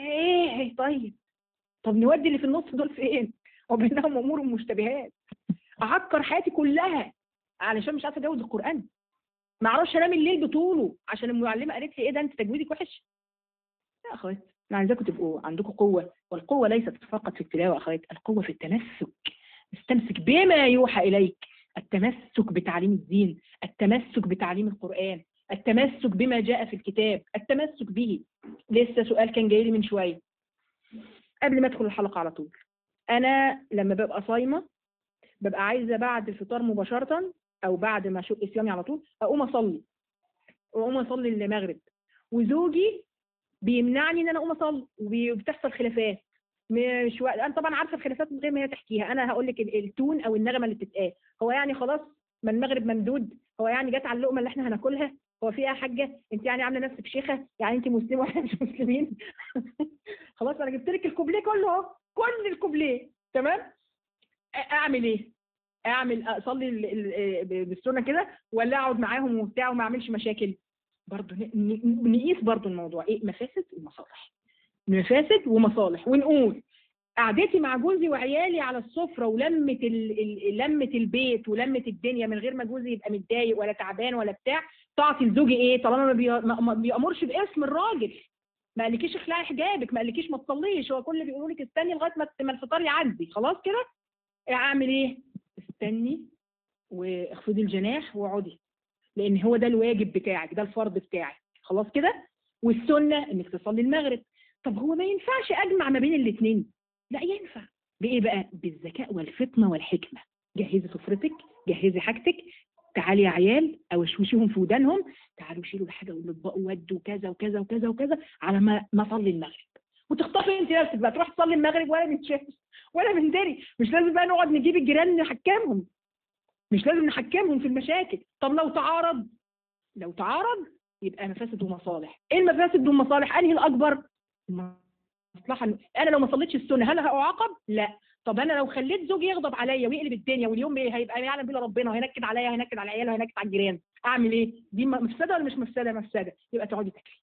طيب نودي اللي في النص دول فين؟ وبينهم امور مشتبهات. اعكر حياتي كلها علشان مش عارفه اجود القرآن، ما اعرفش انام الليل بطوله عشان المعلمه قالت لي ايه ده انت تجويدك وحش. يا اخوات انا عايزاكم تبقوا عندكم قوه، والقوه ليست فقط في التلاوه يا اخوات، القوه في التمسك. استمسك بما يوحى اليك، التمسك بتعليم الدين، التمسك بتعليم القرآن، التمسك بما جاء في الكتاب، التمسك به. لسه سؤال كان جاي لي من شويه قبل ما ادخل الحلقه على طول. انا لما ببقى صايمه ببقى عايزه بعد الفطار مباشره او بعد ما اشق صيامي على طول اقوم اصلي المغرب، وزوجي بيمنعني ان انا اقوم اصلي، وبتحصل خلافات. مش انا طبعا عارفه الخلافات من غير ما هي تحكيها. انا هقول لك التون او النغمه اللي بتتقال. هو يعني خلاص ما المغرب ممدود، هو يعني جت على اللقمه اللي احنا هناكلها، هو في ايه يا حاجه انت يعني عامله نفسك شيخه، يعني انت مسلمه واحنا مش مسلمين؟ خلاص انا جبت لك الكوبليه كله اهو، كل الكوبليه تمام. اعمل ايه؟ اصلي بالسنه كده، ولا اقعد معاهم وبتاع وما اعملش مشاكل؟ برضه نقيس برضه الموضوع مفاسد ومصالح، مفاسد ومصالح. ونقول قعدتي مع جوزي وعيالي على السفره ولمه لمه البيت ولمه الدنيا من غير ما جوزي يبقى متضايق ولا تعبان ولا بتاع. طاعتي لزوجي ايه طالما ما بيامرش باسم الراجل؟ ما قالكيش اخلعي حجابك، ما قالكيش ما تصليش، هو كل اللي بيقولوا لك استني لغايه ما الفطار يعدي. خلاص كده اعمل ايه؟ استني واخفضي الجناح واقعدي، لان هو ده الواجب بتاعك، ده الفرض بتاعك. خلاص كده. والسنه انك تصلي المغرب. طب هو ما ينفعش اجمع ما بين الاثنين؟ لا ينفع. بايه بقى؟ بالذكاء والفطنه والحكمه. جهزي سفرتك، جهزي حاجتك، تعالي يا عيال اوشوشيهم في ودانهم، تعالوا شيلوا الحاجه والاطباق ودوا كذا وكذا وكذا وكذا على ما اصلي المغرب. وتخطفي انت نفسك بقى تروح تصلي المغرب ولا بنتشاف ولا بندري. مش لازم بقى نقعد نجيب الجيران نحكمهم، مش لازم نحكمهم في المشاكل. طب لو تعارض يبقى مفاسد ومصالح. ايه المفاسد والمصالح؟ انهي الاكبر؟ المصلحه. انا لو ما صليتش السنه هل هاعاقب؟ لا. طب انا لو خليت زوجي يغضب عليا ويقلب الدنيا واليوم هيبقى يعلم بلا ربنا وهينكد عليا وهينكد على عياله وهينكد على الجيران، اعمل ايه؟ دي مفسده ولا مش مفسده؟ مفسده، يبقى تقعدي تاكلي.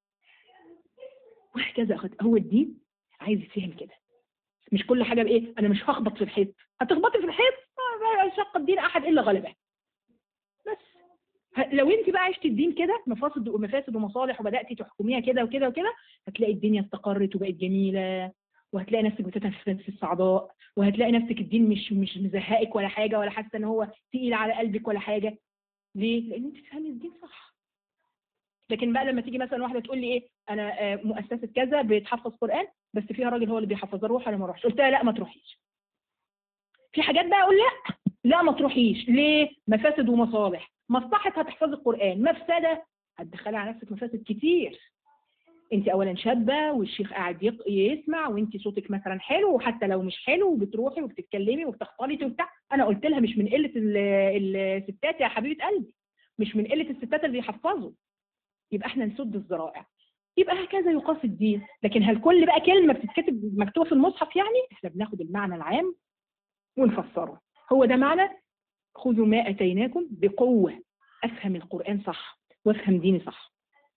وهكذا هو الدين عايز يفهم كده. مش كل حاجه بايه؟ انا مش هخبط في الحيط. هتخبطي في الحيط شق الدين احد الا غلبه. بس لو انت بقى عشتي الدين كده مفاسد ومصالح وبداتي تحكميها كده وكده وكده، هتلاقي الدنيا استقرت وبقت جميله، وهتلاقي نفسك بتتنفسي في الصعداء، وهتلاقي نفسك الدين مش مزهقك ولا حاجه، ولا حاسه ان هو تقيل على قلبك ولا حاجه. ليه؟ لان انت تفهمي الدين صح. لكن بقى لما تيجي مثلا واحده تقول لي ايه، انا مؤسسه كذا بتحفظ قران بس فيها راجل هو اللي بيحفظ، اروح ولا ما اروحش؟ قلت لها لا ما تروحيش. في حاجات بقى اقول لا ما تروحيش. ليه؟ مفاسد ومصالح. مصلحه هتحفظي القران، مفسده هتدخلي على نفسك مفاسد كتير. انت اولا شابه والشيخ قاعد يسمع، وانت صوتك مثلا حلو، وحتى لو مش حلو بتروحي وبتتكلمي وبتختلطي وبتاع. انا قلت لها مش من قله الستات يا حبيبه قلبي، مش من قله الستات اللي بيحفظوا. يبقى احنا نسد الذرائع. يبقى هكذا يقاس الدين. لكن هل كل بقى كلمه بتتكتب مكتوبه في المصحف؟ يعني احنا بناخد المعنى العام ونفسره. هو ده معنى خذوا ما اتيناكم بقوه. افهم القران صح وافهم ديني صح.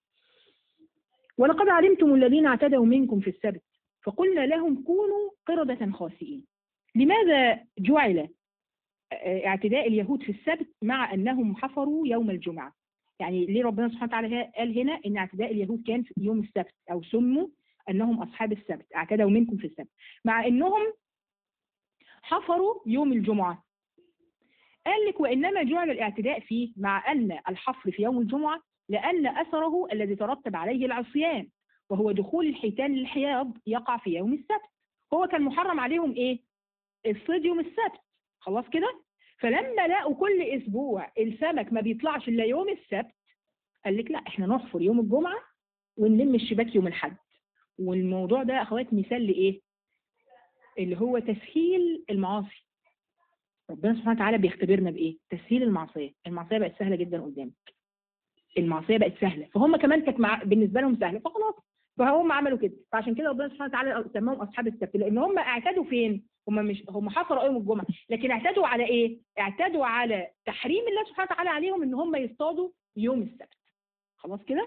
ولقد علمتم الذين اعتدوا منكم في السبت فقلنا لهم كونوا قردة خاسئين. لماذا جعل اعتداء اليهود في السبت مع أنهم حفروا يوم الجمعة؟ يعني ليه ربنا سبحانه وتعالى قال هنا إن اعتداء اليهود كان في يوم السبت، أو سموا أنهم أصحاب السبت، اعتدوا منكم في السبت، مع أنهم حفروا يوم الجمعة؟ قال لك وإنما جعل الاعتداء فيه مع أن الحفر في يوم الجمعة لأن أثره الذي ترتب عليه العصيان، وهو دخول الحيتان للحياض يقع في يوم السبت. هو كان محرم عليهم إيه؟ الصيد يوم السبت، خلاص كده؟ فلما لقوا كل أسبوع السمك ما بيطلعش إلا يوم السبت، قال لك لا إحنا نحفر يوم الجمعة ونلم الشباك يوم الحد. والموضوع ده أخوات مثال لإيه؟ اللي هو تسهيل المعاصي. ربنا سبحانه وتعالى بيختبرنا بإيه؟ تسهيل المعصية. المعصية بقت سهلة جدا قدامك. المعصيه بقت سهله، فهم كمان كانت بالنسبه لهم سهله، فخلاص فهم عملوا كده. فعشان كده ربنا سبحانه وتعالى سماهم اصحاب السبت، لان هم اعتدوا فين؟ هم حفروا يوم الجمعه، لكن اعتدوا على ايه؟ اعتدوا على تحريم الله سبحانه وتعالى عليهم ان هم يصطادوا يوم السبت. خلاص كده؟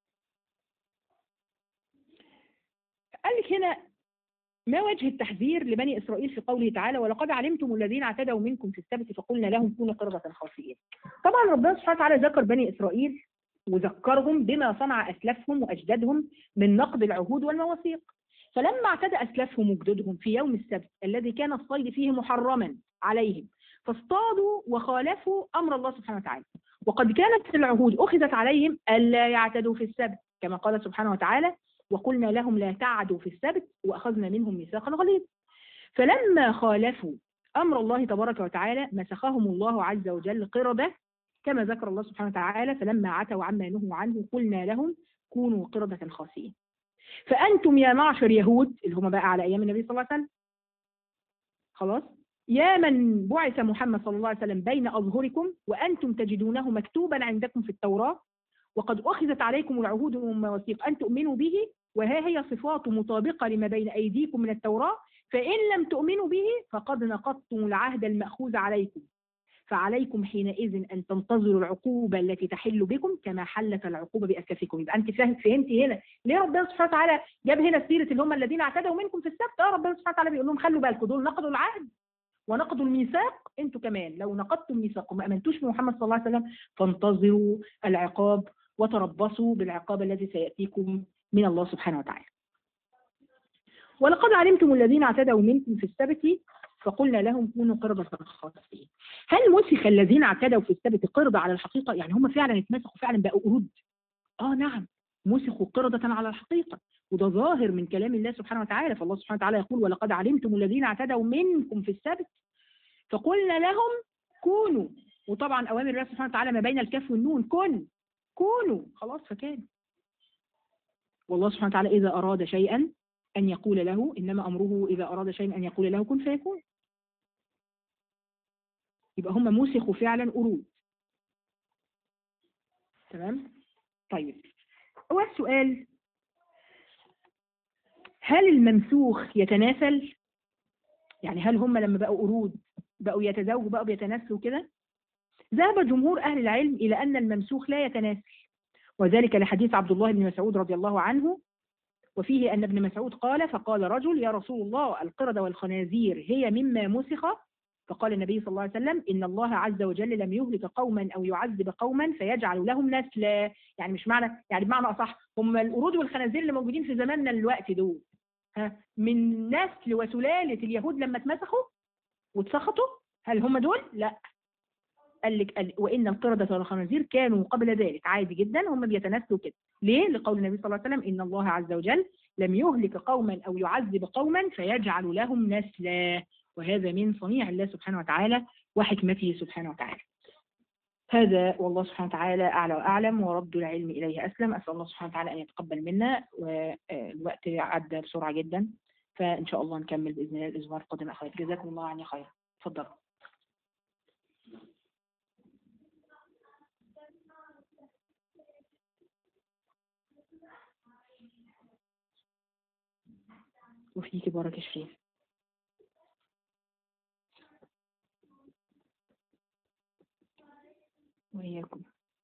قال لك هنا ما وجه التحذير لبني اسرائيل في قوله تعالى ولقد علمتم الذين اعتدوا منكم في السبت فقلنا لهم كونوا قردة خاسئين. طبعا ربنا سبحانه وتعالى ذكر بني اسرائيل وذكرهم بما صنع أسلافهم وأجدادهم من نقض العهود والمواثيق. فلما اعتدى أسلافهم وجدودهم في يوم السبت الذي كان الصيد فيه محرما عليهم فاصطادوا وخالفوا أمر الله سبحانه وتعالى، وقد كانت العهود أخذت عليهم ألا يعتدوا في السبت كما قال سبحانه وتعالى وقلنا لهم لا تعدوا في السبت وأخذنا منهم ميثاقا غليظا. فلما خالفوا أمر الله تبارك وتعالى مسخهم الله عز وجل قردة كما ذكر الله سبحانه وتعالى فلما عتوا عما نهوا عنه قلنا لهم كونوا قردة خاسئين. فأنتم يا معشر يهود اللي هم بقى على أيام النبي صلى الله عليه وسلم، خلاص، يا من بعث محمد صلى الله عليه وسلم بين أظهركم وأنتم تجدونه مكتوبا عندكم في التوراة وقد أخذت عليكم العهود والمواثيق أن تؤمنوا به وها هي صفات مطابقة لما بين أيديكم من التوراة فإن لم تؤمنوا به فقد نقضتم العهد المأخوذ عليكم فعليكم حينئذ أن تنتظروا العقوبة التي تحل بكم كما حلت العقوبة بأسلافكم. يبقى أنت فهمتي هنا ليه ربنا سبحانه وتعالى جاب هنا سيرة اللي هم الذين اعتدوا منكم في السبت؟ ربنا سبحانه وتعالى بيقول لهم خلوا بالكم دول نقضوا العهد ونقضوا الميثاق، انتوا كمان لو نقضتم ميثاق وما امنتوش بمحمد صلى الله عليه وسلم فانتظروا العقاب وتربصوا بالعقاب الذي سيأتيكم من الله سبحانه وتعالى. ولقد علمتم الذين اعتدوا منكم في السبت فقلنا لهم كونوا قردة خاسئين. هل مسخ الذين اعتدوا في السبت قردة على الحقيقة؟ يعني هم فعلا اتمسخوا فعلا بقوا قرود؟ نعم، مسخوا قردة على الحقيقة، وده ظاهر من كلام الله سبحانه وتعالى. فالله سبحانه وتعالى يقول ولقد علمتم الذين اعتدوا منكم في السبت فقلنا لهم كونوا، وطبعا أوامر الله سبحانه وتعالى ما بين الكاف والنون، كونوا، خلاص فكان. والله سبحانه وتعالى إذا أراد شيئا أن يقول له إنما أمره إذا أراد شيئا أن يقول له كن فيكون. يبقى هم مسخوا فعلا قرود. تمام؟ طيب هو السؤال هل الممسوخ يتناسل؟ يعني هل هم لما بقوا قرود بقوا يتزوجوا بقوا بيتناسلوا كده؟ ذهب جمهور أهل العلم إلى أن الممسوخ لا يتناسل، وذلك لحديث عبد الله بن مسعود رضي الله عنه، وفيه أن ابن مسعود قال: فقال رجل: يا رسول الله، القردة والخنازير هي مما مسخ؟ فقال النبي صلى الله عليه وسلم: إن الله عز وجل لم يهلك قوما أو يعذب قوما فيجعل لهم نسلا. يعني مش معنى، يعني بمعنى أصح، هم القرود والخنازير اللي موجودين في زماننا الوقت دول من نسل وسلالة اليهود لما اتمسخوا واتسخطوا؟ هل هم دول؟ لا. قال وإن القردة والخنازير كانوا قبل ذلك عادي جدا هم بيتناسلوا كده. ليه؟ لقول النبي صلى الله عليه وسلم: إن الله عز وجل لم يهلك قوما أو يعذب قوما فيجعل لهم نسلا، وهذا من صنيع الله سبحانه وتعالى وحكمته سبحانه وتعالى. هذا والله سبحانه وتعالى أعلى وأعلم، ورد العلم إليه أسلم. أسأل الله سبحانه وتعالى أن يتقبل منا، والوقت عدى بسرعة جدا، فإن شاء الله نكمل بإذن الله الأسبوع القادم. أخوات جزاكم الله عني خير. تفضل. وفيك بارك يا شريف. وإياكم.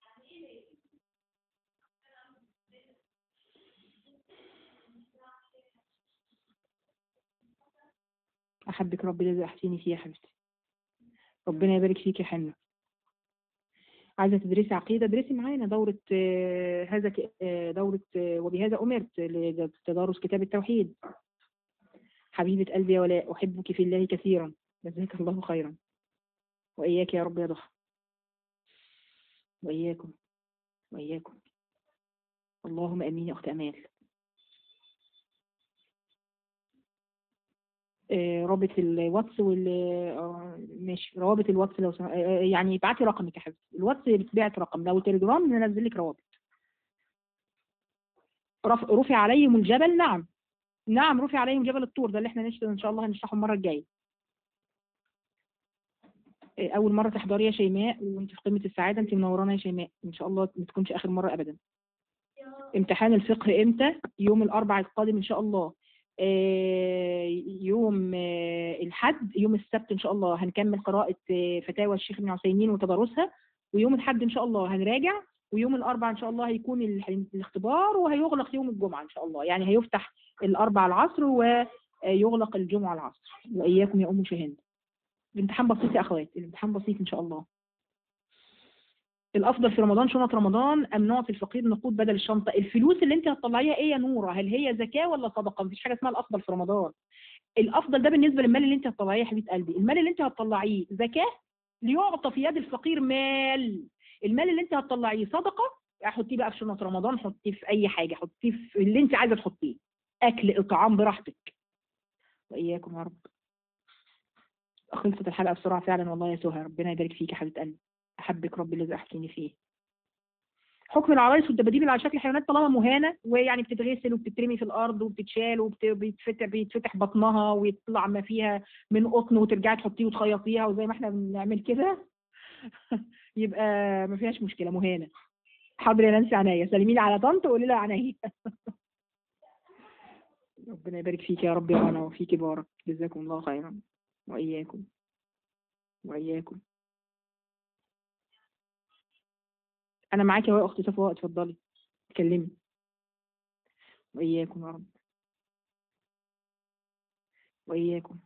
أحبك ربي الذي أحسيني فيه يا حبيبتي. ربنا يبارك فيك يا حنة. عايزة تدرسي عقيدة؟ ادرسي معانا دورة دورة وبهذا أمرت لتدارس كتاب التوحيد. حبيبة قلبي يا ولاء، أحبك في الله كثيرا، جزاك الله خيرا. وإياك يا رب يا ضحى. وإياكم وإياكم. اللهم أمين يا أخت أمال. رابط الواتس ماشي، روابط الواتس لو يعني ابعتي رقمك يا حبيبتي. الواتس بتبعت رقم، لو تليجرام ننزل لك روابط. رفع عليهم الجبل. نعم نعم، رفع عليهم جبل الطور، ده اللي احنا ان شاء الله هنشرحه المره الجايه. اول مره تحضري يا شيماء، وانت في قمه السعاده، انت منورانا يا شيماء، ان شاء الله ما تكونش اخر مره ابدا. امتحان الفقه امتى؟ يوم الاربعاء القادم ان شاء الله. يوم الحد، يوم السبت ان شاء الله هنكمل قراءه فتاوى الشيخ ابن عثيمين وتدارسها، ويوم الحد ان شاء الله هنراجع، ويوم الاربعاء ان شاء الله هيكون الاختبار، وهيغلق يوم الجمعه ان شاء الله. يعني هيفتح الاربعاء العصر ويغلق الجمعه العصر. واياكم يا ام شاهين. الامتحان بسيط يا اخوات، الامتحان بسيط ان شاء الله. الافضل في رمضان شنط رمضان ام نعطي الفقير نقود بدل الشنطه؟ الفلوس اللي انت هتطلعيها ايه يا نوره؟ هل هي زكاه ولا صدقه؟ مفيش حاجه اسمها الافضل في رمضان. الافضل ده بالنسبه للمال اللي انت هتطلعيه يا حبيبه قلبي. المال اللي انت هتطلعيه زكاه ليعطى في يد الفقير مال. المال اللي انت هتطلعيه صدقه، حطيه بقى في شنط رمضان، حطيه في اي حاجه، حطيه في اللي انت عايزه تحطيه، اكل اطعام براحتك. واياكم يا رب. خلصت الحلقه بسرعه فعلا والله يا سهى، ربنا يبارك فيك يا حبيبه قلبي. احبك ربي الذي احسني فيه. حكم العرايس والدباديب اللي على شكل حيوانات طالما مهانه، ويعني بتتغسل وبتترمي في الارض وبتتشال وبيتفتح بطنها ويطلع ما فيها من قطن، وترجعي تحطيه وتخيطيها وزي ما احنا بنعمل كده يبقى ما فيهاش مشكله، مهانه. حاضر يا نانسي، عناية، سلمي لي على طنط وقولي لها عناية. ربنا يبارك فيك يا رب يا رنا، وفيك بارك، جزاكم الله خيرا. واياكم واياكم. انا معاكي اهو يا اختي صفاء، اتفضلي اتكلمي. واياكم يا رب. واياكم.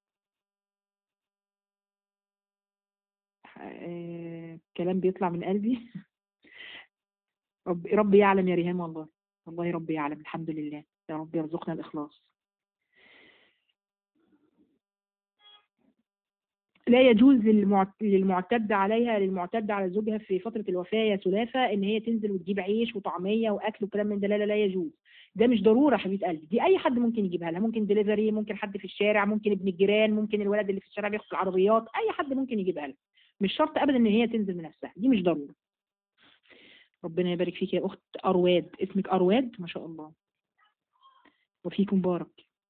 كلام بيطلع من قلبي. ربي يعلم يا ريهام، والله والله ربي يعلم. الحمد لله، يا رب يرزقنا الإخلاص. لا يجوز للمعتد عليها، للمعتد على زوجها في فترة الوفاة يا سلافة، ان هي تنزل وتجيب عيش وطعمية واكل وكلام من ده. لا لا لا يجوز. ده مش ضرورة حبيبة قلبي، دي اي حد ممكن يجيبها لها، ممكن دليفري، ممكن حد في الشارع، ممكن ابن الجيران، ممكن الولد اللي في الشارع بياخد العربيات، اي حد ممكن يجيبها لها. مش شرط ابدا ان هي تنزل بنفسها، دي مش ضرورة. ربنا يبارك فيك يا اخت ارواد، اسمك ارواد ما شاء الله، وفيكم بارك.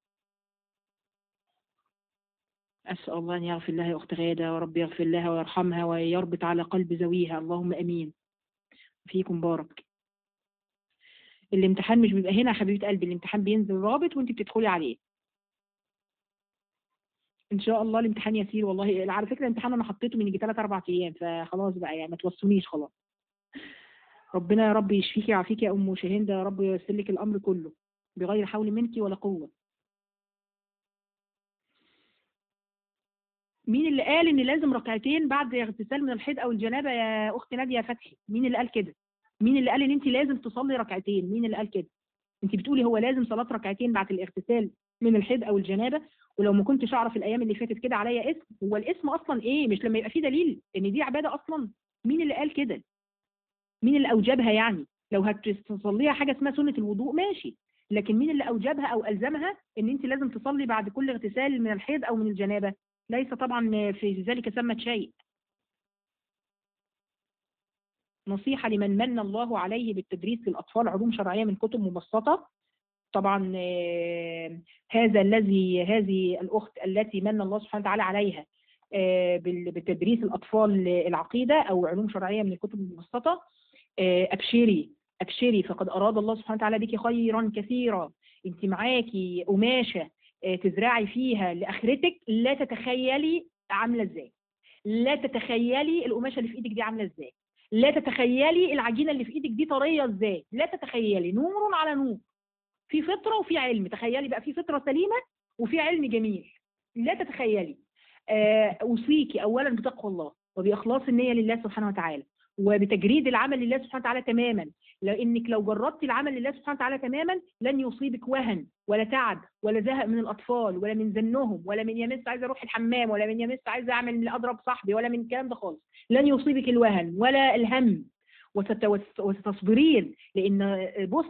أسأل الله أن يغفر لها يا أخت غادة، ورب يغفر لها ويرحمها ويربط على قلب ذويها، اللهم أمين. فيكم بارك. الامتحان مش بيبقى هنا يا حبيبة قلبي، الامتحان بينزل رابط وانت بتدخلي عليه. ان شاء الله الامتحان يسير والله. على فكره الامتحان انا حطيته من يجي 3 4 ايام، فخلاص بقى يعني ما توصونيش خلاص. ربنا يا رب يشفيكي ويعافيكي يا ام شاهين، يا رب ييسر لك الامر كله بغير حول منك ولا قوه. مين اللي قال ان لازم ركعتين بعد اغتسال من الحيض او الجنابه يا اخت ناديه فتحي؟ مين اللي قال كده؟ مين اللي قال ان انت لازم تصلي ركعتين؟ مين اللي قال كده؟ انت بتقولي هو لازم صلاه ركعتين بعد الاغتسال من الحيض او الجنابه، ولو ما كنتش اعرف الايام اللي فاتت كده عليا اسم. هو الاسم اصلا ايه؟ مش لما يبقى في دليل ان دي عباده اصلا؟ مين اللي قال كده؟ مين اللي اوجبها يعني؟ لو هتصليها حاجه اسمها سنه الوضوء ماشي، لكن مين اللي اوجبها او الزمها ان انت لازم تصلي بعد كل اغتسال من الحيض او من الجنابه؟ ليس طبعا في ذلك ثمة شيء. نصيحة لمن من الله عليه بالتدريس للأطفال علوم شرعية من كتب مبسطة. طبعا هذه الأخت التي من الله سبحانه وتعالى عليها بتدريس الأطفال العقيدة أو علوم شرعية من الكتب المبسطة، أبشري أبشري، فقد أراد الله سبحانه وتعالى بك خيرا كثيرا. أنت معاكي قماشة تزرعي فيها لآخرتك، لا تتخيلي عاملة إزاي، لا تتخيلي القماشة اللي في إيدك دي عاملة إزاي، لا تتخيلي العجينة اللي في إيدك دي طرية إزاي، لا تتخيلي. نور على نور، في فطرة وفي علم. تخيلي بقى، في فطرة سليمة وفي علم جميل، لا تتخيلي. أوصيكي أولا بتقوى الله وبإخلاص النية لله سبحانه وتعالى، وبتجريد العمل لله سبحانه وتعالى تماما، لأنك لو جردتي العمل لله سبحانه وتعالى تماما لن يصيبك وهن ولا تعب ولا زهق من الأطفال ولا من زنهم ولا من يمس عايزة أروح الحمام ولا من يمس عايزة أعمل أضرب صاحبي ولا من الكلام ده خالص. لن يصيبك الوهن ولا الهم، وستصبرين، لأن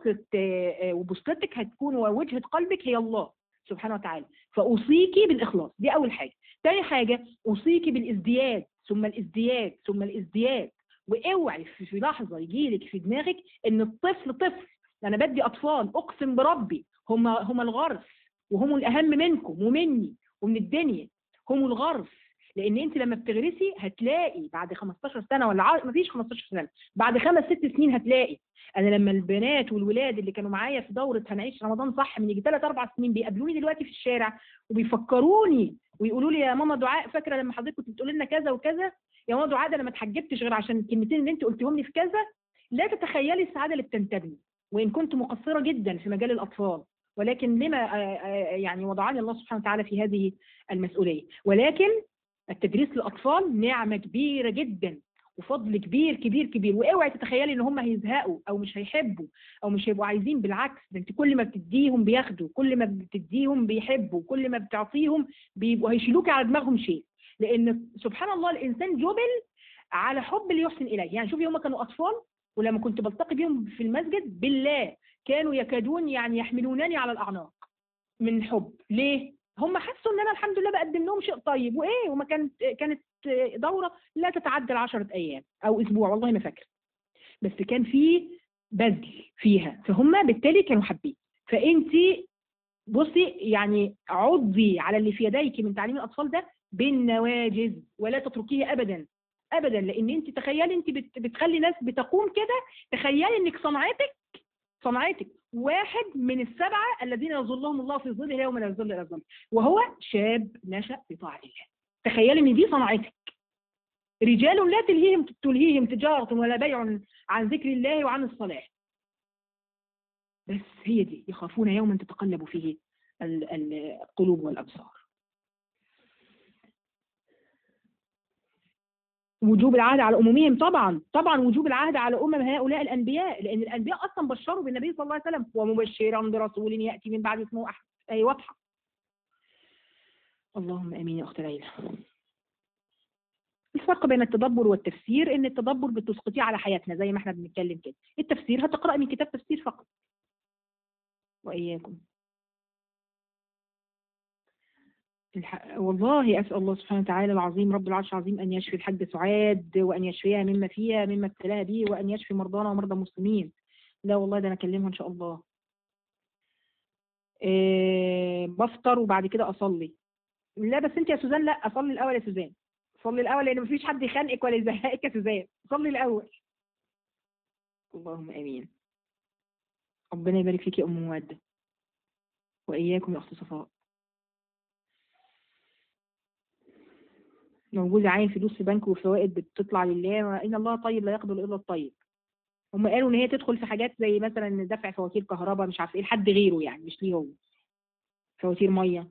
وبوصلتك هتكون ووجهة قلبك هي الله سبحانه وتعالى. فأوصيكي بالإخلاص، دي أول حاجة. تاني حاجة أوصيكي بالازدياد ثم الازدياد ثم الازدياد. واوعي في لحظة يجيلك في دماغك إن الطفل طفل. أنا بدي أطفال أقسم بربي هم الغرس، وهم الأهم منكم ومني ومن الدنيا، هم الغرس. لأن أنت لما بتغرسي هتلاقي بعد 15 سنة ولا مفيش 15 سنة، بعد 5 6 سنين هتلاقي. انا لما البنات والولاد اللي كانوا معايا في دوره هنعيش رمضان صح من يجي 3 4 سنين بيقابلوني دلوقتي في الشارع وبيفكروني ويقولوا لي يا ماما دعاء فاكره لما حضرتك كنت بتقولي لنا كذا وكذا؟ يا ماما دعاء ده انا ما اتحجبتش غير عشان الكلمتين اللي انت قلتيهم لي في كذا. لا تتخيلي السعاده اللي بتنتابني، وان كنت مقصره جدا في مجال الاطفال، ولكن لما يعني وضعني الله سبحانه وتعالى في هذه المسؤوليه. ولكن التدريس للاطفال نعمه كبيره جدا وفضل كبير كبير كبير. واوعي تتخيلي ان هم هيزهقوا او مش هيحبوا او مش هيبقوا عايزين، بالعكس ده انت كل ما بتديهم بياخدوا، كل ما بتديهم بيحبوا، كل ما بتعطيهم بيبقوا هيشيلوكي على دماغهم شيء. لان سبحان الله الانسان جبل على حب اللي يحسن اليه. يعني شوفي هم كانوا اطفال، ولما كنت بلتقي بهم في المسجد بالله كانوا يكادون يعني يحملونني على الاعناق من حب. ليه؟ هم حسوا ان انا الحمد لله بقدم لهم شيء طيب. وايه، وما كانت دوره لا تتعدى 10 ايام او اسبوع والله ما فاكره، بس كان في بذل فيها، فهم بالتالي كانوا حابين. فانت بصي يعني عضي على اللي في يديك من تعليم الاطفال ده بالنواجذ ولا تتركيه ابدا ابدا. لان انت تخيلي انت بتخلي ناس بتقوم كده، تخيلي انك صنعتك واحد من السبعة الذين يظلهم الله في ظله يوم لا يظل الا ظله، وهو شاب نشأ في طاعة الله. تخيلي ان دي صنعتك. رجال لا تلهيهم تجارة ولا بيع عن ذكر الله وعن الصلاة. بس هي دي، يخافون يوما تتقلب فيه القلوب والأبصار. وجوب العهد على أممهم، طبعا وجوب العهد على هؤلاء الأنبياء، لأن الأنبياء أصلا بشروا بالنبي صلى الله عليه وسلم ومبشرا برسول يأتي من بعد اسمه أحمد. أي واضحة. اللهم آمين يا أخت ليلى. الفرق بين التدبر والتفسير ان التدبر بتسقطيه على حياتنا زي ما احنا بنتكلم كده، التفسير هتقرأي من كتاب تفسير فقط. وإياكم. والله أسأل الله سبحانه وتعالى العظيم رب العرش العظيم أن يشفي الحاج سعاد وأن يشفيها مما فيها مما ابتلاها به، وأن يشفي مرضانا ومرضى المسلمين. لا والله ده أنا أكلمها إن شاء الله. بفطر وبعد كده أصلي. لا بس أنت يا سوزان، لا أصلي الأول يا سوزان، صلي الأول، لأن مفيش حد يخانقك ولا يزهقك يا سوزان، صلي الأول. اللهم آمين. ربنا يبارك فيك يا أم مودة. وإياكم يا أخت صفاء. موجودة عين فلوس في بنك وفوائد بتطلع لله، وإن الله طيب لا يقبل إلا الطيب. هم قالوا إن هي تدخل في حاجات زي مثلا دفع فواتير كهرباء، مش عارف إيه، لحد غيره يعني مش ليه هو، فواتير مية.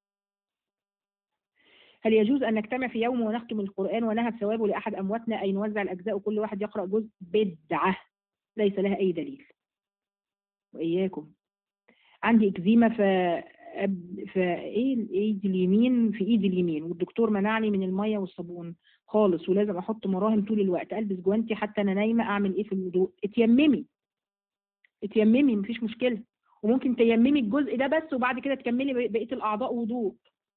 هل يجوز أن نجتمع في يوم ونختم القرآن ونهب ثوابه لأحد أمواتنا، أي نوزع الأجزاء وكل واحد يقرأ جزء؟ بدعة ليس لها أي دليل. وإياكم. عندي إكزيما في ايدي اليمين، في ايدي اليمين، والدكتور منعني من الميه والصابون خالص، ولازم احط مراهم طول الوقت، البس جوانتي حتى انا نايمه، اعمل ايه في الوضوء؟ اتيممي، اتيممي مفيش مشكله، وممكن تيممي الجزء ده بس وبعد كده تكملي بقيه الاعضاء وضوء.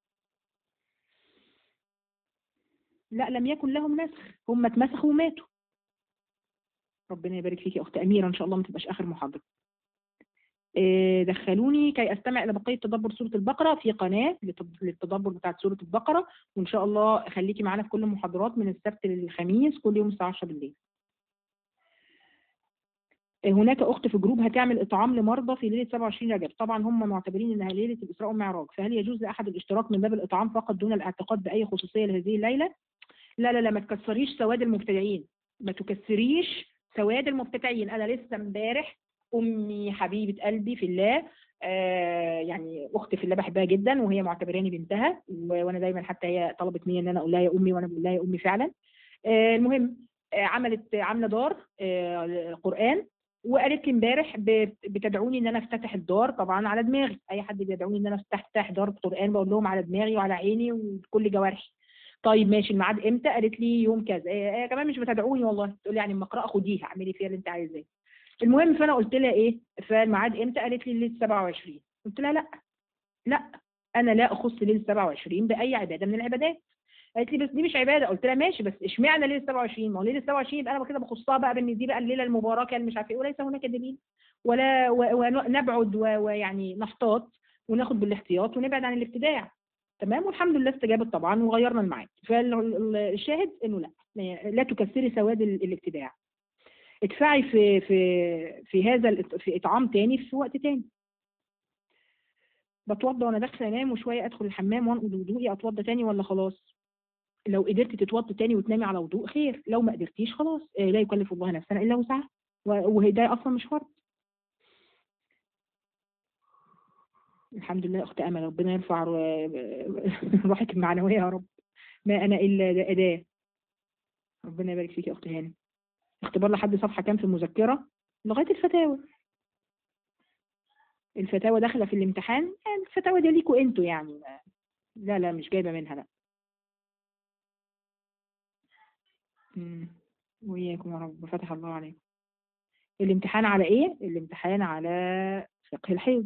لا لم يكن لهم نسخ، هم اتمسخوا وماتوا. ربنا يبارك فيك يا اخت اميره، ان شاء الله ما تبقاش اخر محاضره. دخلوني كي استمع الى بقيه تدبر سوره البقره في قناه للتدبر بتاعت سوره البقره، وان شاء الله خليكي معانا في كل المحاضرات من السبت للخميس كل يوم الساعه 10 بالليل. هناك اخت في جروب هتعمل اطعام لمرضى في ليله 27 رجب، طبعا هم معتبرين انها ليله الاسراء والمعراج، فهل يجوز لاحد الاشتراك من باب الاطعام فقط دون الاعتقاد باي خصوصيه لهذه الليله؟ لا لا لا، ما تكسريش سواد المبتدعين، ما تكسريش سواد المبتدعين. انا لسه امبارح امي حبيبه قلبي في الله، يعني اختي في الله بحبها جدا، وهي معتبراني بنتها، وانا دايما حتى هي طلبت مني ان انا اقول لها يا امي، وانا بقول لها يا امي فعلا. المهم عامله دار قران، وقالت لي امبارح بتدعوني ان انا افتتح الدار، طبعا على دماغي، اي حد بيدعوني ان انا افتتح دار قران بقول لهم على دماغي وعلى عيني وكل جوارحي. طيب ماشي، الميعاد امتى؟ قالت لي يوم كذا. كمان مش بتدعوني والله، تقول لي يعني اما اقرا خديها اعملي فيها اللي انت عايزاه. المهم فانا قلت لها ايه، فالميعاد امتى؟ قالت لي ليله 27. قلت لها لا لا، انا لا اخص ليله 27 باي عباده من العبادات. قالت لي بس دي مش عباده. قلت لها ماشي، بس اشمعنى ليله 27؟ ما هو ليله 27 يبقى انا كده بخصها بقى بان دي بقى الليله المباركه اللي مش عارف ايه، وليس هناك دليل، ولا ونبعد ويعني نحتاط وناخد بالاحتياط ونبعد عن الابتداع. تمام، والحمد لله استجابت طبعا وغيرنا الميعاد. فالشاهد انه لا، لا تكسري سواد الابتداع، ادفعي في هذا في اطعام تاني في وقت تاني. بتوضى وانا داخله انام وشويه ادخل الحمام وانقض وضوئي، اتوضى تاني ولا خلاص؟ لو قدرتي تتوضي تاني وتنامي على وضوء خير، لو ما قدرتيش خلاص، لا يكلف الله نفسا الا وسعها، وده اصلا مش فرض. الحمد لله اخت امل، ربنا يرفع روحك المعنويه يا رب. ما انا الا اداه. ربنا يبارك فيك يا اخت هاني. اختبار لحد صفحه كام في المذكره؟ لغايه الفتاوى. الفتاوى داخله في الامتحان، الفتاوى دي ليكوا انتوا يعني، لا لا مش جايبه منها لا. وإياكم يا رب، فتح الله عليكم. الامتحان على ايه؟ الامتحان على فقه الحيض.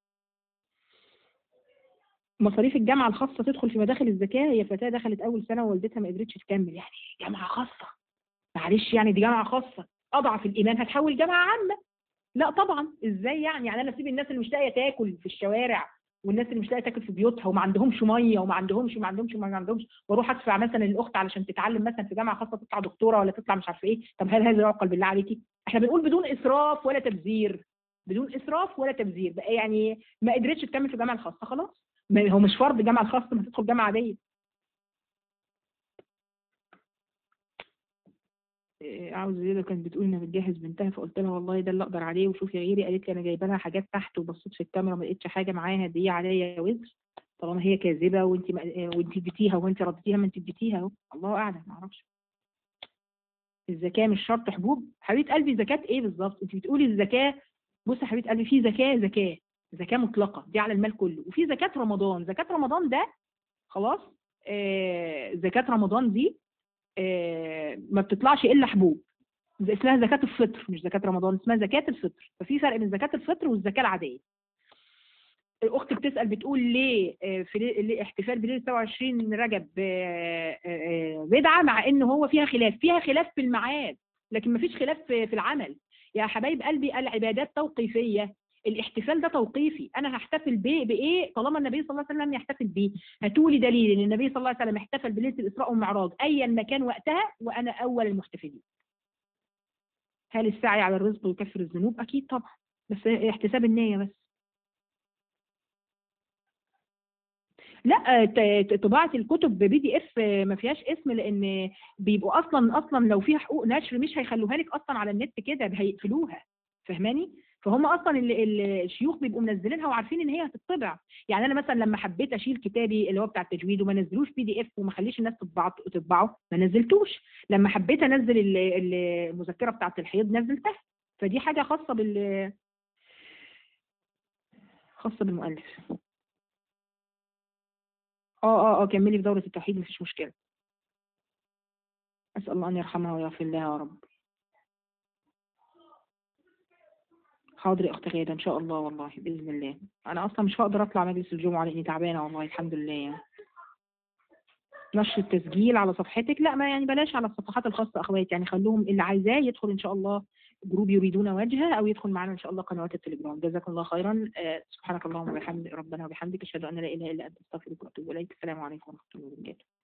مصاريف الجامعة الخاصة تدخل في مداخل الزكاة. هي فتاة دخلت أول سنة ووالدتها ما قدرتش تكمل، يعني جامعة خاصة معلش، يعني دي جامعة خاصة، أضعف الإيمان هتحول جامعة عامة؟ لا طبعا، إزاي يعني أنا أسيب الناس اللي مش لاقية تاكل في الشوارع، والناس اللي مش لاقية تاكل في بيوتها وما عندهمش مية وما عندهمش وأروح أدفع مثلا الأخت علشان تتعلم مثلا في جامعة خاصة تطلع دكتورة ولا تطلع مش عارفة إيه؟ طب هل هذا يعقل بالله عليكي؟ إحنا بنقول بدون إسراف ولا تبذير، بدون إسراف ولا تبذير بقى، يعني ما قدرتش تكمل في الجامعة الخاصة خلاص، هو مش فرض الجامعه الخاصه، ما تدخل جامعه عاديه. عاوز زيادة كانت بتقول انها بتجهز بنتها، فقلت لها والله ده اللي اقدر عليه وشوفي غيري. قالت لي انا جايبه لها حاجات تحت وبصيت في الكاميرا ما لقيتش حاجه معاها، دي عليا وزر، طالما هي كاذبه وانت اديتيها وانت رديتيها، ما انت اديتيها اهو، الله اعلم ما اعرفش. الزكاه مش شرط حبوب؟ حبيبه قلبي زكاه ايه بالظبط؟ انت بتقولي الزكاه. بصي يا حبيبه قلبي، في زكاه مطلقه دي على المال كله، وفي زكاه رمضان. زكاه رمضان ده خلاص، زكاه رمضان دي ما بتطلعش الا حبوب، اسمها زكاة الفطر مش زكاة رمضان، اسمها زكاة الفطر. ففي فرق بين زكاة الفطر والزكاة العادية. اختك بتسأل بتقول ليه ليه احتفال بليلة 27 رجب بدعة، مع ان هو فيها خلاف في الميعاد، لكن ما فيش خلاف في العمل. يا حبايب قلبي العبادات توقيفية، الاحتفال ده توقيفي، انا هحتفل بايه طالما النبي صلى الله عليه وسلم يحتفل بيه؟ هاتوا لي دليل ان النبي صلى الله عليه وسلم احتفل بليله الاسراء والمعراج ايا ما كان وقتها وانا اول المحتفلين. هل السعي على الرزق يكفر الذنوب؟ اكيد طبعا، بس احتساب النيه بس. لا طباعة الكتب PDF ما فيهاش اسم، لأن بيبقوا أصلا لو فيها حقوق نشر مش هيخلوها لك أصلا على النت كده، هيقفلوها. فاهماني؟ فهم أصلا الشيوخ بيبقوا منزلينها وعارفين إن هي هتطبع. يعني أنا مثلا لما حبيت أشيل كتابي اللي هو بتاع التجويد وما نزلوش PDF وما خليش الناس تطبعه، ما نزلتوش. لما حبيت أنزل المذكرة بتاعة الحيض نزلتها. فدي حاجة خاصة بالمؤلف. كملي في دورة التوحيد مفيش مشكلة. أسأل الله أن يرحمها ويغفر لها يا رب. حاضر يا أخت غادة إن شاء الله، والله بإذن الله. أنا أصلا مش هقدر أطلع مجلس الجمعة لأني تعبانة والله الحمد لله يعني. نشر التسجيل على صفحتك؟ لا، ما يعني بلاش على الصفحات الخاصة أخوات، يعني خلوهم اللي عايزاه يدخل إن شاء الله جروب يريدون وجهه، أو يدخل معنا إن شاء الله قنوات التليجرام. جزاكم الله خيرا. سبحانك اللهم وبحمدك، ربنا وبحمدك، أشهد أن لا إله إلا أنت، أستغفرك وأتوب إليك. السلام عليكم ورحمة الله وبركاته.